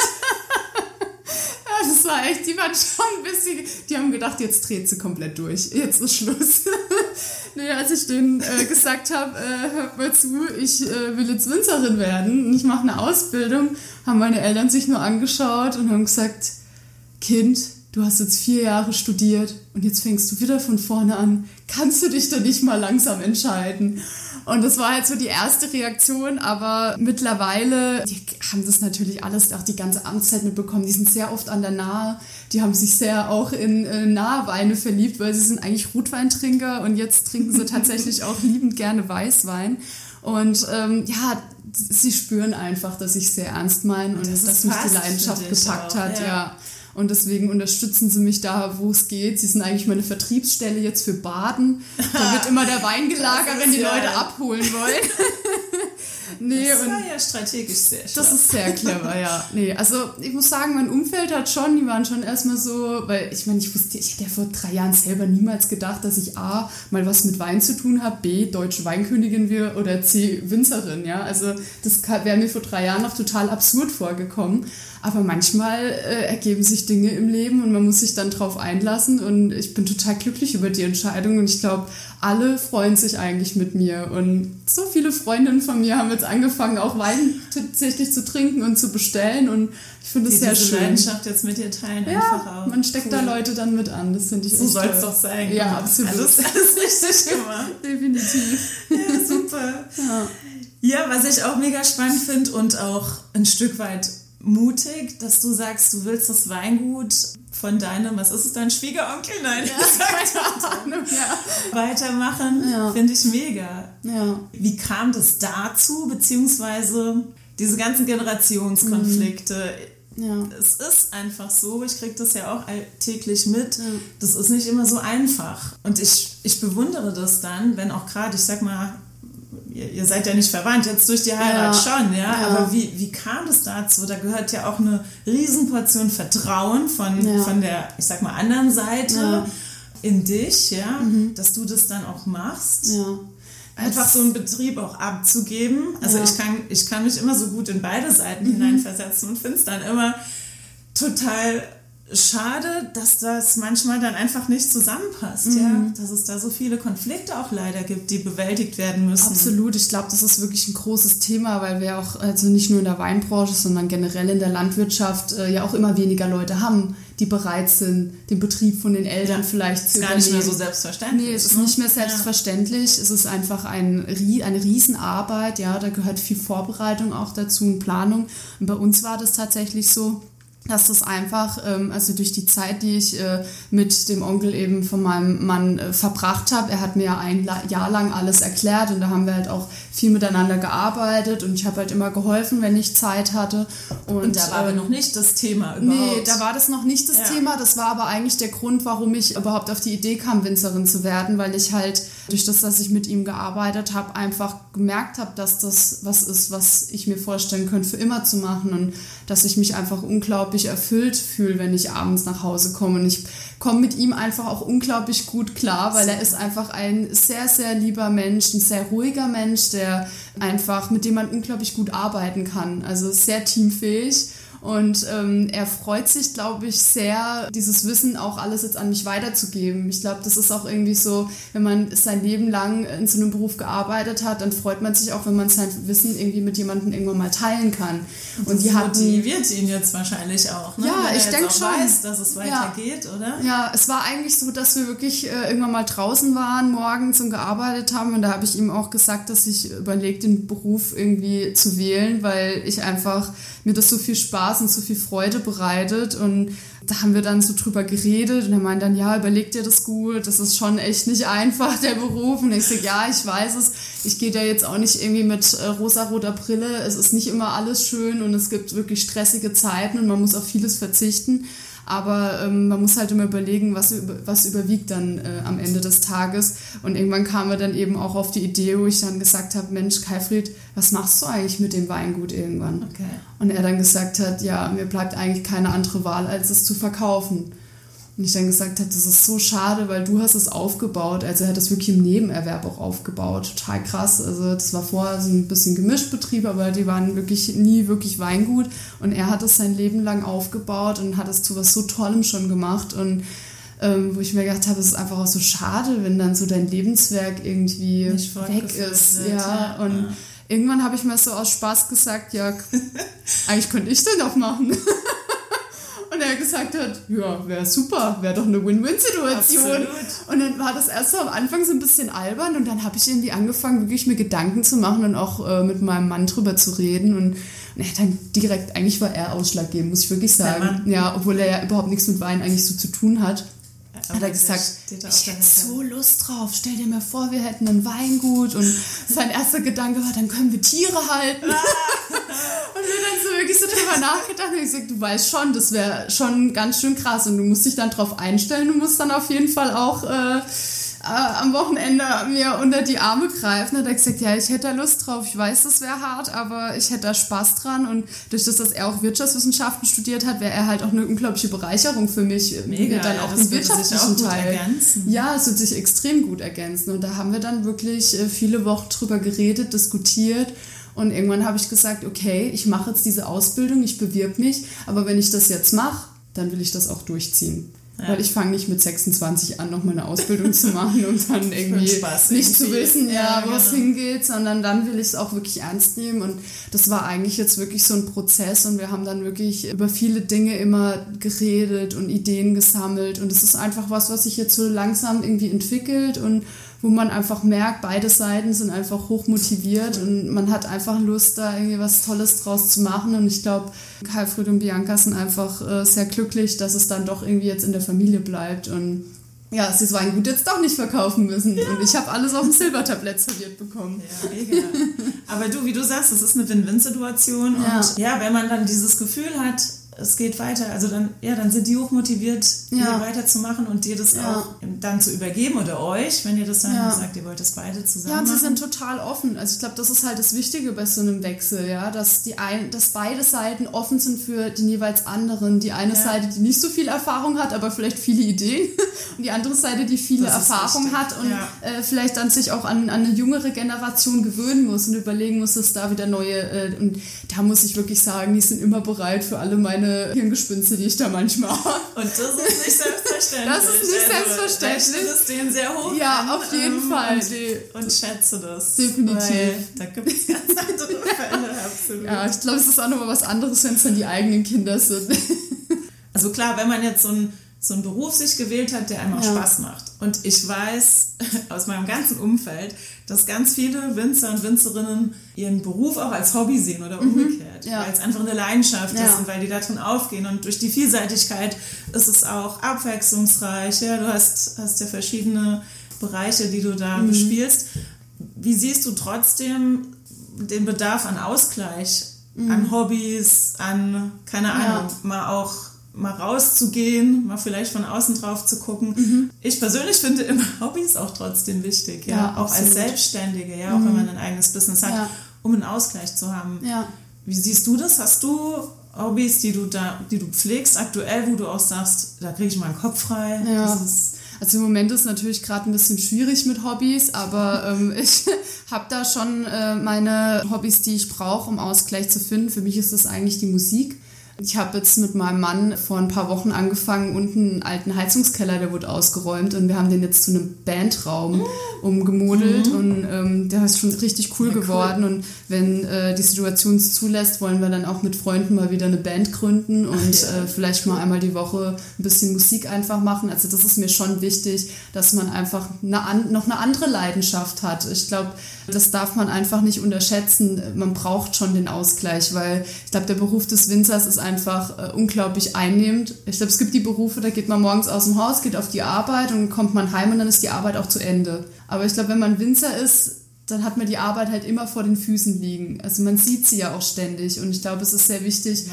Ja, das war echt, die waren schon ein bisschen, die haben gedacht, jetzt dreht sie komplett durch, jetzt ist Schluss. Als ich denen gesagt habe, hört mal zu, ich will jetzt Winzerin werden und ich mache eine Ausbildung, haben meine Eltern sich nur angeschaut und haben gesagt, Kind, du hast jetzt 4 Jahre studiert und jetzt fängst du wieder von vorne an. Kannst du dich da nicht mal langsam entscheiden? Und das war halt so die erste Reaktion, aber mittlerweile, die haben das natürlich alles, auch die ganze Amtszeit mitbekommen, die sind sehr oft an der Nahe, die haben sich sehr auch in Naheweine verliebt, weil sie sind eigentlich Rotweintrinker und jetzt trinken sie tatsächlich auch liebend gerne Weißwein. Und sie spüren einfach, dass ich sehr ernst meine und dass mich die Leidenschaft gepackt hat. Ja. Und deswegen unterstützen sie mich da, wo es geht. Sie sind eigentlich meine Vertriebsstelle jetzt für Baden. Da wird immer der Wein gelagert, wenn die Leute abholen wollen. Nee, das war ja strategisch sehr schlau. Das ist sehr clever, ja. Nee, also ich muss sagen, mein Umfeld die waren schon erstmal so, weil ich meine, ich hätte ja vor 3 Jahren selber niemals gedacht, dass ich A, mal was mit Wein zu tun habe, B, deutsche Weinkönigin wäre oder C, Winzerin, ja. Also das wäre mir vor 3 Jahren noch total absurd vorgekommen. Aber manchmal ergeben sich Dinge im Leben und man muss sich dann drauf einlassen und ich bin total glücklich über die Entscheidung und ich glaube, alle freuen sich eigentlich mit mir und so viele Freundinnen von mir haben jetzt angefangen, auch Wein tatsächlich zu trinken und zu bestellen und ich finde es sehr schön. Die Leidenschaft jetzt mit dir teilen einfach auch. Man steckt da Leute dann mit an, das finde ich so soll es doch sein. Ja, absolut. Alles richtig gemacht. Definitiv. Ja, super. Ja, was ich auch mega spannend finde und auch ein Stück weit mutig, dass du sagst, du willst das Weingut von deinem, was ist es, dein Schwiegeronkel? Nein, weitermachen, finde ich mega. Ja. Wie kam das dazu, beziehungsweise diese ganzen Generationskonflikte? Ja. Es ist einfach so, ich kriege das ja auch alltäglich mit, das ist nicht immer so einfach. Und ich bewundere das dann, wenn auch gerade, ich sag mal, ihr seid ja nicht verwandt, jetzt durch die Heirat schon, ja? Aber wie kam das dazu? Da gehört ja auch eine Riesenportion Vertrauen von der, ich sag mal, anderen Seite in dich, dass du das dann auch machst. Ja. Einfach so einen Betrieb auch abzugeben. Also ich kann mich immer so gut in beide Seiten hineinversetzen und finde es dann immer total schade, dass das manchmal dann einfach nicht zusammenpasst, dass es da so viele Konflikte auch leider gibt, die bewältigt werden müssen. Absolut, ich glaube, das ist wirklich ein großes Thema, weil wir auch, also nicht nur in der Weinbranche, sondern generell in der Landwirtschaft ja auch immer weniger Leute haben, die bereit sind, den Betrieb von den Eltern vielleicht zu übernehmen. Ist gar nicht mehr so selbstverständlich. Nee, es ist nicht mehr selbstverständlich. Es ist einfach eine Riesenarbeit, da gehört viel Vorbereitung auch dazu und Planung. Und bei uns war das tatsächlich so, dass das einfach, also durch die Zeit, die ich mit dem Onkel eben von meinem Mann verbracht habe, er hat mir ja 1 Jahr lang alles erklärt und da haben wir halt auch viel miteinander gearbeitet und ich habe halt immer geholfen, wenn ich Zeit hatte. Und da war aber noch nicht das Thema überhaupt. Nee, da war das noch nicht das Thema, das war aber eigentlich der Grund, warum ich überhaupt auf die Idee kam, Winzerin zu werden, weil ich halt durch das, dass ich mit ihm gearbeitet habe, einfach gemerkt habe, dass das was ist, was ich mir vorstellen könnte, für immer zu machen und dass ich mich einfach unglaublich erfüllt fühle, wenn ich abends nach Hause komme. Und ich komme mit ihm einfach auch unglaublich gut klar, weil er ist einfach ein sehr, sehr lieber Mensch, ein sehr ruhiger Mensch, der einfach, mit dem man unglaublich gut arbeiten kann. Also sehr teamfähig. Und er freut sich, glaube ich, sehr, dieses Wissen auch alles jetzt an mich weiterzugeben. Ich glaube, das ist auch irgendwie so, wenn man sein Leben lang in so einem Beruf gearbeitet hat, dann freut man sich auch, wenn man sein Wissen irgendwie mit jemandem irgendwann mal teilen kann. Und das motiviert ihn jetzt wahrscheinlich auch, ne? Ja, weil ich denke schon. Weiß, dass es weitergeht, oder? Ja, es war eigentlich so, dass wir wirklich irgendwann mal draußen waren morgens und gearbeitet haben und da habe ich ihm auch gesagt, dass ich überlege, den Beruf irgendwie zu wählen, weil ich einfach, mir das so viel Spaß und so viel Freude bereitet und da haben wir dann so drüber geredet und er meinte dann, ja, überleg dir das gut, das ist schon echt nicht einfach, der Beruf. Und ich sage, ja, ich weiß es, ich gehe da jetzt auch nicht irgendwie mit rosaroter Brille, es ist nicht immer alles schön und es gibt wirklich stressige Zeiten und man muss auf vieles verzichten. Aber man muss halt immer überlegen, was überwiegt dann am Ende des Tages. Und irgendwann kamen wir dann eben auch auf die Idee, wo ich dann gesagt habe, Mensch, Kaifried, was machst du eigentlich mit dem Weingut irgendwann? Okay. Und er dann gesagt hat, ja, mir bleibt eigentlich keine andere Wahl, als es zu verkaufen. Und ich dann gesagt habe, das ist so schade, weil du hast es aufgebaut. Also er hat das wirklich im Nebenerwerb auch aufgebaut. Total krass. Also das war vorher so ein bisschen Gemischtbetrieb, aber die waren wirklich nie wirklich Weingut. Und er hat es sein Leben lang aufgebaut und hat es zu was so Tollem schon gemacht. Und wo ich mir gedacht habe, es ist einfach auch so schade, wenn dann so dein Lebenswerk irgendwie weg ist. Ja, und irgendwann habe ich mir so aus Spaß gesagt, ja, eigentlich könnte ich den doch machen. Und er gesagt hat, ja, wäre super, wäre doch eine Win-Win-Situation. Absolut. Und dann war das erst so am Anfang so ein bisschen albern und dann habe ich irgendwie angefangen, wirklich mir Gedanken zu machen und auch mit meinem Mann drüber zu reden. Und er hat dann direkt, eigentlich war er ausschlaggebend, muss ich wirklich sagen. Ja, obwohl er ja überhaupt nichts mit Wein eigentlich so zu tun hat. Hat er gesagt, ich hätte so Lust drauf, stell dir mal vor, wir hätten ein Weingut und sein erster Gedanke war, dann können wir Tiere halten. Und wir dann so wirklich so drüber nachgedacht und ich gesagt, du weißt schon, das wäre schon ganz schön krass und du musst dich dann drauf einstellen, du musst dann auf jeden Fall auch am Wochenende mir unter die Arme greifen. Und hat er gesagt, ja, ich hätte da Lust drauf. Ich weiß, das wäre hart, aber ich hätte da Spaß dran. Und durch das, dass er auch Wirtschaftswissenschaften studiert hat, wäre er halt auch eine unglaubliche Bereicherung für mich. Mega, dann auch den wirtschaftlichen Teil. Ergänzen. Ja, es wird sich extrem gut ergänzen. Und da haben wir dann wirklich viele Wochen drüber geredet, diskutiert. Und irgendwann habe ich gesagt, okay, ich mache jetzt diese Ausbildung, ich bewirb mich, aber wenn ich das jetzt mache, dann will ich das auch durchziehen. Ja. Weil ich fange nicht mit 26 an, noch mal eine Ausbildung zu machen und dann irgendwie nicht zu wissen, wo es hingeht, sondern dann will ich es auch wirklich ernst nehmen. Und das war eigentlich jetzt wirklich so ein Prozess und wir haben dann wirklich über viele Dinge immer geredet und Ideen gesammelt. Und es ist einfach was sich jetzt so langsam irgendwie entwickelt und wo man einfach merkt, beide Seiten sind einfach hoch motiviert und man hat einfach Lust, da irgendwie was Tolles draus zu machen. Und ich glaube, Karlfried und Bianca sind einfach sehr glücklich, dass es dann doch irgendwie jetzt in der Familie bleibt. Und ja, sie das Weingut jetzt doch nicht verkaufen müssen. Ja. Und ich habe alles auf dem Silbertablett serviert bekommen. Ja, mega. Aber du, wie du sagst, es ist eine Win-Win-Situation. Und ja, wenn man dann dieses Gefühl hat, es geht weiter, also dann sind die hochmotiviert, hier weiterzumachen und dir das auch dann zu übergeben oder euch, wenn ihr das dann sagt, ihr wollt das beide zusammen machen. Ja, und sie sind total offen. Also ich glaube, das ist halt das Wichtige bei so einem Wechsel, ja, dass beide Seiten offen sind für den jeweils anderen. Die eine Seite, die nicht so viel Erfahrung hat, aber vielleicht viele Ideen und die andere Seite, die viele Erfahrung hat und vielleicht dann sich auch an eine jüngere Generation gewöhnen muss und überlegen muss, dass da wieder neue und da muss ich wirklich sagen, die sind immer bereit für alle meine Hirngespinste, die ich da manchmal habe. Und das ist nicht selbstverständlich. Das ist nicht selbstverständlich. Ich das denen sehr hoch. Ja, auf jeden Fall. Und schätze das. Definitiv. Weil da gibt es ganz andere Fälle, absolut. Ja, ich glaube, es ist auch nochmal was anderes, wenn es dann die eigenen Kinder sind. Also klar, wenn man jetzt so einen Beruf sich gewählt hat, der einem auch Spaß macht. Und ich weiß aus meinem ganzen Umfeld, dass ganz viele Winzer und Winzerinnen ihren Beruf auch als Hobby sehen oder umgekehrt, weil es einfach eine Leidenschaft ist und weil die da drin aufgehen. Und durch die Vielseitigkeit ist es auch abwechslungsreich. Ja, du hast ja verschiedene Bereiche, die du da bespielst. Wie siehst du trotzdem den Bedarf an Ausgleich, an Hobbys, an, keine Ahnung, mal rauszugehen, mal vielleicht von außen drauf zu gucken. Ich persönlich finde immer Hobbys auch trotzdem wichtig, auch absolut. Als Selbstständige, auch wenn man ein eigenes Business hat, um einen Ausgleich zu haben. Ja. Wie siehst du das? Hast du Hobbys, die du pflegst, aktuell, wo du auch sagst, da kriege ich mal einen Kopf frei? Ja. Also im Moment ist natürlich gerade ein bisschen schwierig mit Hobbys, aber ich habe da schon meine Hobbys, die ich brauche, um Ausgleich zu finden. Für mich ist das eigentlich die Musik. Ich habe jetzt mit meinem Mann vor ein paar Wochen angefangen, unten einen alten Heizungskeller, der wurde ausgeräumt und wir haben den jetzt zu einem Bandraum umgemodelt und der ist schon richtig cool geworden und wenn die Situation es zulässt, wollen wir dann auch mit Freunden mal wieder eine Band gründen und vielleicht mal einmal die Woche ein bisschen Musik einfach machen. Also das ist mir schon wichtig, dass man einfach noch eine andere Leidenschaft hat. Ich glaube, das darf man einfach nicht unterschätzen. Man braucht schon den Ausgleich, weil ich glaube, der Beruf des Winzers ist einfach unglaublich einnehmend. Ich glaube, es gibt die Berufe, da geht man morgens aus dem Haus, geht auf die Arbeit und dann kommt man heim und dann ist die Arbeit auch zu Ende. Aber ich glaube, wenn man Winzer ist, dann hat man die Arbeit halt immer vor den Füßen liegen. Also man sieht sie ja auch ständig und ich glaube, es ist sehr wichtig,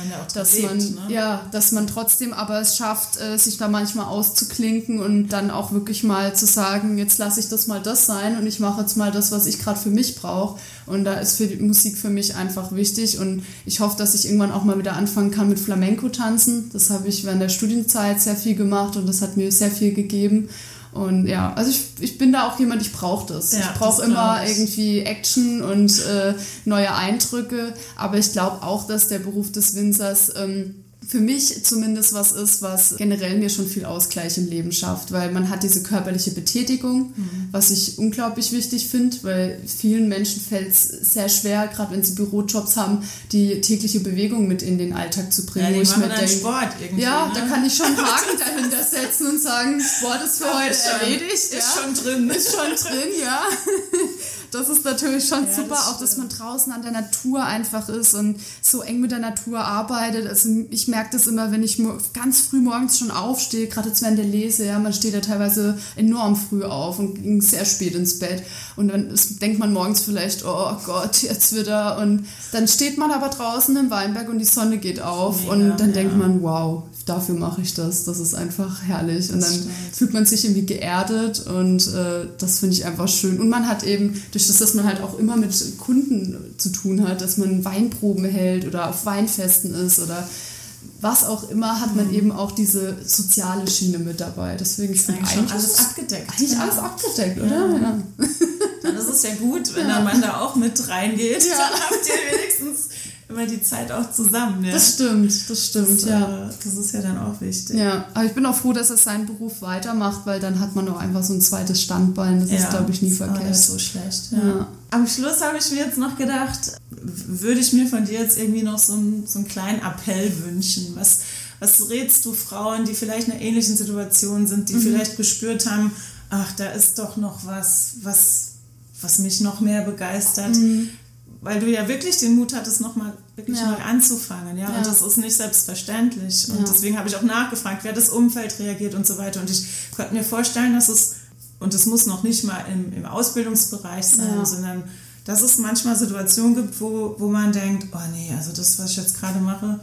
dass man trotzdem aber es schafft, sich da manchmal auszuklinken und dann auch wirklich mal zu sagen, jetzt lasse ich das mal das sein und ich mache jetzt mal das, was ich gerade für mich brauche. Und da ist die Musik für mich einfach wichtig und ich hoffe, dass ich irgendwann auch mal wieder anfangen kann mit Flamenco tanzen. Das habe ich während der Studienzeit sehr viel gemacht und das hat mir sehr viel gegeben. Und ja, also ich bin da auch jemand, ich brauche das. Ich brauche immer irgendwie Action und neue Eindrücke, aber ich glaube auch, dass der Beruf des Winzers für mich zumindest was ist, was generell mir schon viel Ausgleich im Leben schafft, weil man hat diese körperliche Betätigung, was ich unglaublich wichtig finde, weil vielen Menschen fällt es sehr schwer, gerade wenn sie Bürojobs haben, die tägliche Bewegung mit in den Alltag zu bringen. Ja, die machen dann Sport irgendwie. Ja, da kann ich schon einen Haken dahinter setzen und sagen, Sport ist für heute erledigt. Ist schon drin. Ist schon drin, ja. Das ist natürlich schon super, auch dass man draußen an der Natur einfach ist und so eng mit der Natur arbeitet. Also ich merke das immer, wenn ich ganz früh morgens schon aufstehe, gerade jetzt während der Lese, ja, man steht ja teilweise enorm früh auf und ging sehr spät ins Bett und dann denkt man morgens vielleicht, oh Gott, jetzt wieder und dann steht man aber draußen im Weinberg und die Sonne geht auf und dann denkt man, wow, dafür mache ich das. Das ist einfach herrlich. Und dann fühlt man sich irgendwie geerdet und das finde ich einfach schön. Und man hat eben, durch das, dass man halt auch immer mit Kunden zu tun hat, dass man Weinproben hält oder auf Weinfesten ist oder was auch immer, hat man eben auch diese soziale Schiene mit dabei. Deswegen ist eigentlich alles abgedeckt. Eigentlich alles abgedeckt, oder? Ja. Dann ist es ja gut, wenn der Mann da auch mit reingeht. Ja. Dann habt ihr wenigstens immer die Zeit auch zusammen. Ja. Das stimmt, ja. Das ist ja dann auch wichtig. Ja, aber ich bin auch froh, dass er seinen Beruf weitermacht, weil dann hat man auch einfach so ein zweites Standbein. Das ist, glaube ich, nie verkehrt. Nicht so schlecht. Ja. Am Schluss habe ich mir jetzt noch gedacht, würde ich mir von dir jetzt irgendwie noch so einen kleinen Appell wünschen. Was rätst du Frauen, die vielleicht in einer ähnlichen Situation sind, die vielleicht gespürt haben, ach, da ist doch noch was mich noch mehr begeistert? Weil du ja wirklich den Mut hattest, nochmal neu anzufangen. Ja? Und das ist nicht selbstverständlich. Und deswegen habe ich auch nachgefragt, wer das Umfeld reagiert und so weiter. Und ich konnte mir vorstellen, dass es, und es muss noch nicht mal im Ausbildungsbereich sein, sondern dass es manchmal Situationen gibt, wo man denkt, oh nee, also das, was ich jetzt gerade mache,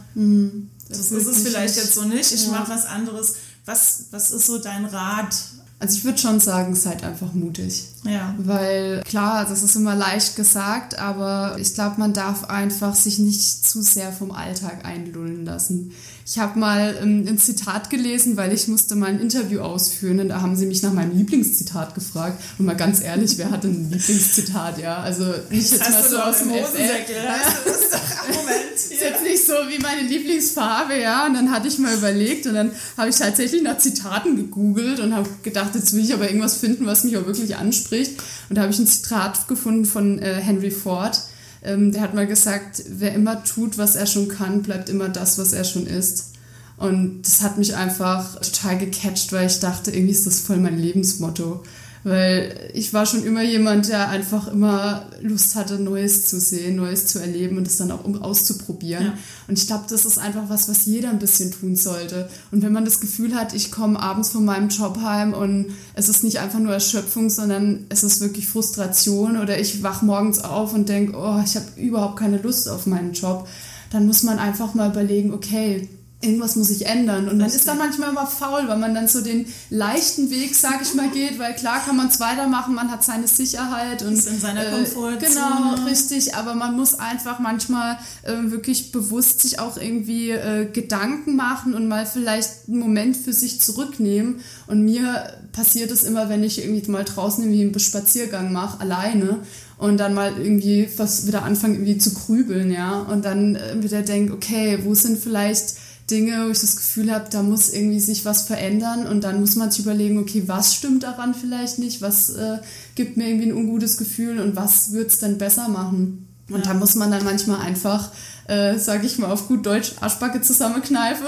das ist es vielleicht jetzt so nicht. Ich mache was anderes. Was ist so dein Rat? Also ich würde schon sagen, seid einfach mutig. Ja. Weil klar, das ist immer leicht gesagt, aber ich glaube, man darf einfach sich nicht zu sehr vom Alltag einlullen lassen. Ich habe mal ein Zitat gelesen, weil ich musste mal ein Interview ausführen und da haben sie mich nach meinem Lieblingszitat gefragt. Und mal ganz ehrlich, wer hat denn ein Lieblingszitat? Ja, also nicht jetzt mal so aus dem Hosensäckel. Das ist doch Moment. Das ist jetzt nicht so wie meine Lieblingsfarbe, ja. Und dann hatte ich mal überlegt und dann habe ich tatsächlich nach Zitaten gegoogelt und habe gedacht, jetzt will ich aber irgendwas finden, was mich auch wirklich anspricht. Und da habe ich ein Zitat gefunden von Henry Ford. Der hat mal gesagt, wer immer tut, was er schon kann, bleibt immer das, was er schon ist. Und das hat mich einfach total gecatcht, weil ich dachte, irgendwie ist das voll mein Lebensmotto. Weil ich war schon immer jemand, der einfach immer Lust hatte, Neues zu sehen, Neues zu erleben und es dann auch auszuprobieren. Ja. Und ich glaube, das ist einfach was jeder ein bisschen tun sollte. Und wenn man das Gefühl hat, ich komme abends von meinem Job heim und es ist nicht einfach nur Erschöpfung, sondern es ist wirklich Frustration oder ich wach morgens auf und denke, oh, ich habe überhaupt keine Lust auf meinen Job, dann muss man einfach mal überlegen, okay, irgendwas muss sich ändern. Und man ist dann manchmal immer faul, weil man dann so den leichten Weg, sag ich mal, geht, weil klar kann man es weitermachen, man hat seine Sicherheit und ist in seiner Komfortzone. Genau, richtig, aber man muss einfach manchmal wirklich bewusst sich auch irgendwie Gedanken machen und mal vielleicht einen Moment für sich zurücknehmen. Und mir passiert es immer, wenn ich irgendwie mal draußen irgendwie einen Spaziergang mache, alleine, und dann mal irgendwie wieder anfangen irgendwie zu grübeln, ja, und dann wieder denke, okay, wo sind vielleicht Dinge, wo ich das Gefühl habe, da muss irgendwie sich was verändern und dann muss man sich überlegen, okay, was stimmt daran vielleicht nicht, was gibt mir irgendwie ein ungutes Gefühl und was wird es dann besser machen? Und da muss man dann manchmal einfach, sage ich mal auf gut Deutsch, Arschbacke zusammenkneifen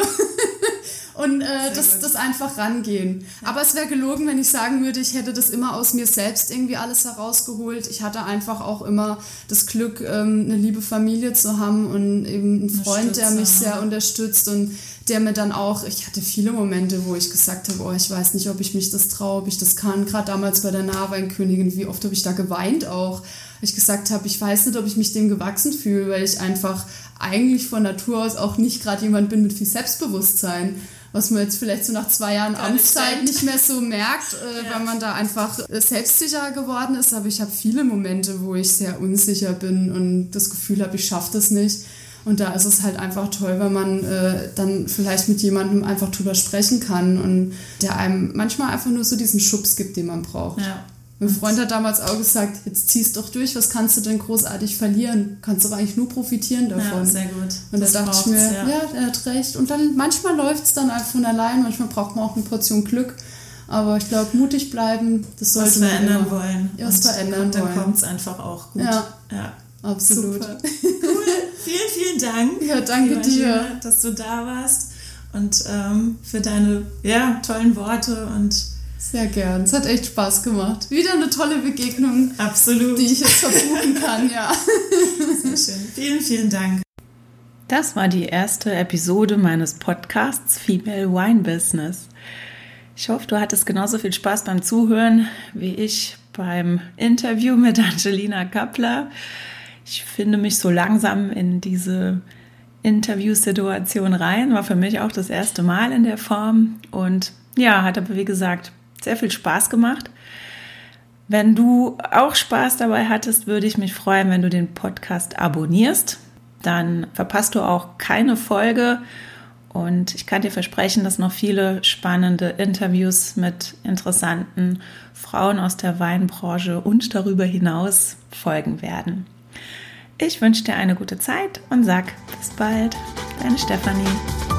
und das einfach rangehen. Ja. Aber es wäre gelogen, wenn ich sagen würde, ich hätte das immer aus mir selbst irgendwie alles herausgeholt. Ich hatte einfach auch immer das Glück, eine liebe Familie zu haben und eben einen Freund, der mich sehr unterstützt und der mir dann auch, ich hatte viele Momente, wo ich gesagt habe, oh, ich weiß nicht, ob ich mich das traue, ob ich das kann. Gerade damals bei der Nahweinkönigin, wie oft habe ich da geweint auch. Ich gesagt habe, ich weiß nicht, ob ich mich dem gewachsen fühle, weil ich einfach eigentlich von Natur aus auch nicht gerade jemand bin mit viel Selbstbewusstsein, was man jetzt vielleicht so nach 2 Jahren Amtszeit nicht mehr so merkt, weil man da einfach selbstsicher geworden ist. Aber ich habe viele Momente, wo ich sehr unsicher bin und das Gefühl habe, ich schaffe das nicht. Und da ist es halt einfach toll, wenn man dann vielleicht mit jemandem einfach drüber sprechen kann und der einem manchmal einfach nur so diesen Schubs gibt, den man braucht. Ja. Mein Freund hat damals auch gesagt, jetzt zieh's doch durch, was kannst du denn großartig verlieren? Kannst du eigentlich nur profitieren davon. Ja, sehr gut. Und da dachte ich mir, ja, er hat recht. Und dann manchmal läuft es dann einfach von allein, manchmal braucht man auch eine Portion Glück. Aber ich glaube, mutig bleiben, das sollte man verändern wollen. Ja, was verändern wollen. Und dann kommt es einfach auch gut. Ja, absolut. Super. Cool. Vielen Dank. Ja, danke dir. Dass du da warst und für deine tollen Worte und sehr gern. Es hat echt Spaß gemacht. Wieder eine tolle Begegnung. Absolut. Die ich jetzt verbuchen kann, ja. Sehr schön. Vielen Dank. Das war die erste Episode meines Podcasts Female Wine Business. Ich hoffe, du hattest genauso viel Spaß beim Zuhören wie ich beim Interview mit Angelina Kappler. Ich finde mich so langsam in diese Interviewsituation rein. War für mich auch das erste Mal in der Form und ja, hat aber wie gesagt sehr viel Spaß gemacht. Wenn du auch Spaß dabei hattest, würde ich mich freuen, wenn du den Podcast abonnierst. Dann verpasst du auch keine Folge und ich kann dir versprechen, dass noch viele spannende Interviews mit interessanten Frauen aus der Weinbranche und darüber hinaus folgen werden. Ich wünsche dir eine gute Zeit und sag bis bald, deine Stefanie.